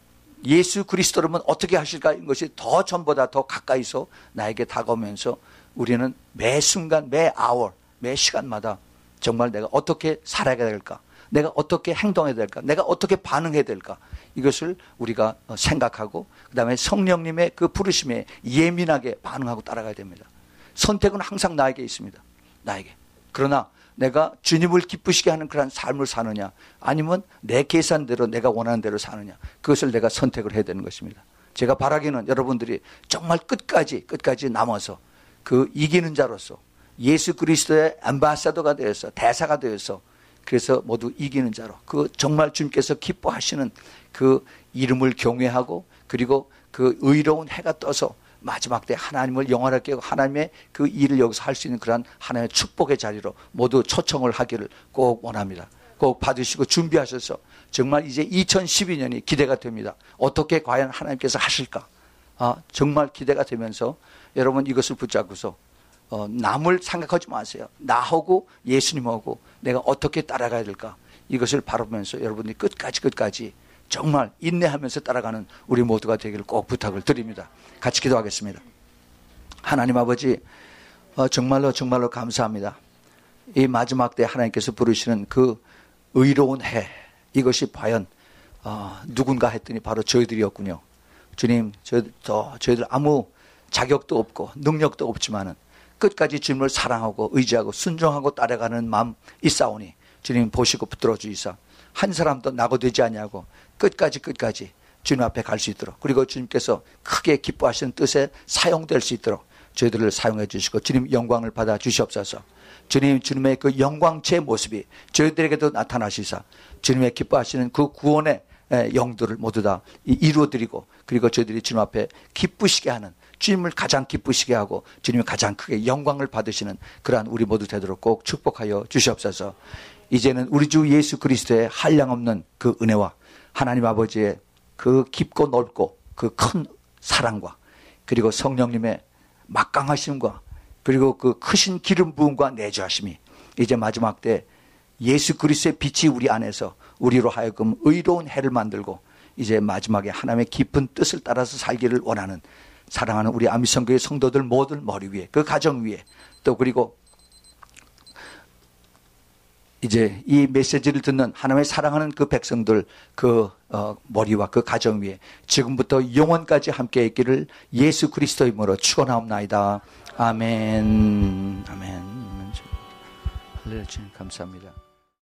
예수 그리스도라면 어떻게 하실까 이것이 더 전보다 더 가까이서 나에게 다가오면서 우리는 매 순간 매 아워 매 시간마다 정말 내가 어떻게 살아야 될까 내가 어떻게 행동해야 될까 내가 어떻게 반응해야 될까 이것을 우리가 생각하고 그 다음에 성령님의 그 부르심에 예민하게 반응하고 따라가야 됩니다. 선택은 항상 나에게 있습니다. 나에게. 그러나 내가 주님을 기쁘시게 하는 그런 삶을 사느냐 아니면 내 계산대로 내가 원하는 대로 사느냐 그것을 내가 선택을 해야 되는 것입니다. 제가 바라기는 여러분들이 정말 끝까지 끝까지 남아서 그 이기는 자로서 예수 그리스도의 앰바사더가 되어서 대사가 되어서 그래서 모두 이기는 자로 그 정말 주님께서 기뻐하시는 그 이름을 경외하고 그리고 그 의로운 해가 떠서 마지막 때 하나님을 영원하게 하고 하나님의 그 일을 여기서 할 수 있는 그런 하나님의 축복의 자리로 모두 초청을 하기를 꼭 원합니다. 꼭 받으시고 준비하셔서 정말 이제 이천십이 년이 기대가 됩니다. 어떻게 과연 하나님께서 하실까? 아, 정말 기대가 되면서 여러분 이것을 붙잡고서 어, 남을 생각하지 마세요. 나하고 예수님하고 내가 어떻게 따라가야 될까? 이것을 바라보면서 여러분이 끝까지 끝까지 정말 인내하면서 따라가는 우리 모두가 되기를 꼭 부탁을 드립니다. 같이 기도하겠습니다. 하나님 아버지 어, 정말로 정말로 감사합니다. 이 마지막 때 하나님께서 부르시는 그 의로운 해 이것이 과연 어, 누군가 했더니 바로 저희들이었군요. 주님 저, 저, 저희들 아무 자격도 없고 능력도 없지만은 끝까지 주님을 사랑하고 의지하고 순종하고 따라가는 마음 있사오니 주님 보시고 붙들어 주이사 한 사람도 낙오되지 아니하고 끝까지 끝까지 주님 앞에 갈 수 있도록 그리고 주님께서 크게 기뻐하시는 뜻에 사용될 수 있도록 저희들을 사용해 주시고 주님 영광을 받아 주시옵소서. 주님 주님의 그 영광체 모습이 저희들에게도 나타나시사 주님의 기뻐하시는 그 구원의 영들을 모두 다 이루어드리고 그리고 저희들이 주님 앞에 기쁘시게 하는 주님을 가장 기쁘시게 하고 주님이 가장 크게 영광을 받으시는 그러한 우리 모두 되도록 꼭 축복하여 주시옵소서. 이제는 우리 주 예수 그리스도의 한량없는 그 은혜와 하나님 아버지의 그 깊고 넓고 그 큰 사랑과 그리고 성령님의 막강하심과 그리고 그 크신 기름 부음과 내주하심이 이제 마지막 때 예수 그리스도의 빛이 우리 안에서 우리로 하여금 의로운 해를 만들고 이제 마지막에 하나님의 깊은 뜻을 따라서 살기를 원하는 사랑하는 우리 아미성교회 성도들 모든 머리 위에 그 가정 위에 또 그리고 이제 이 메시지를 듣는 하나님의 사랑하는 그 백성들 그 어, 머리와 그 가정 위에 지금부터 영원까지 함께 있기를 예수 그리스도의 이름으로 축원하옵나이다. 아멘. 아멘. 할렐루야. 주님 감사합니다.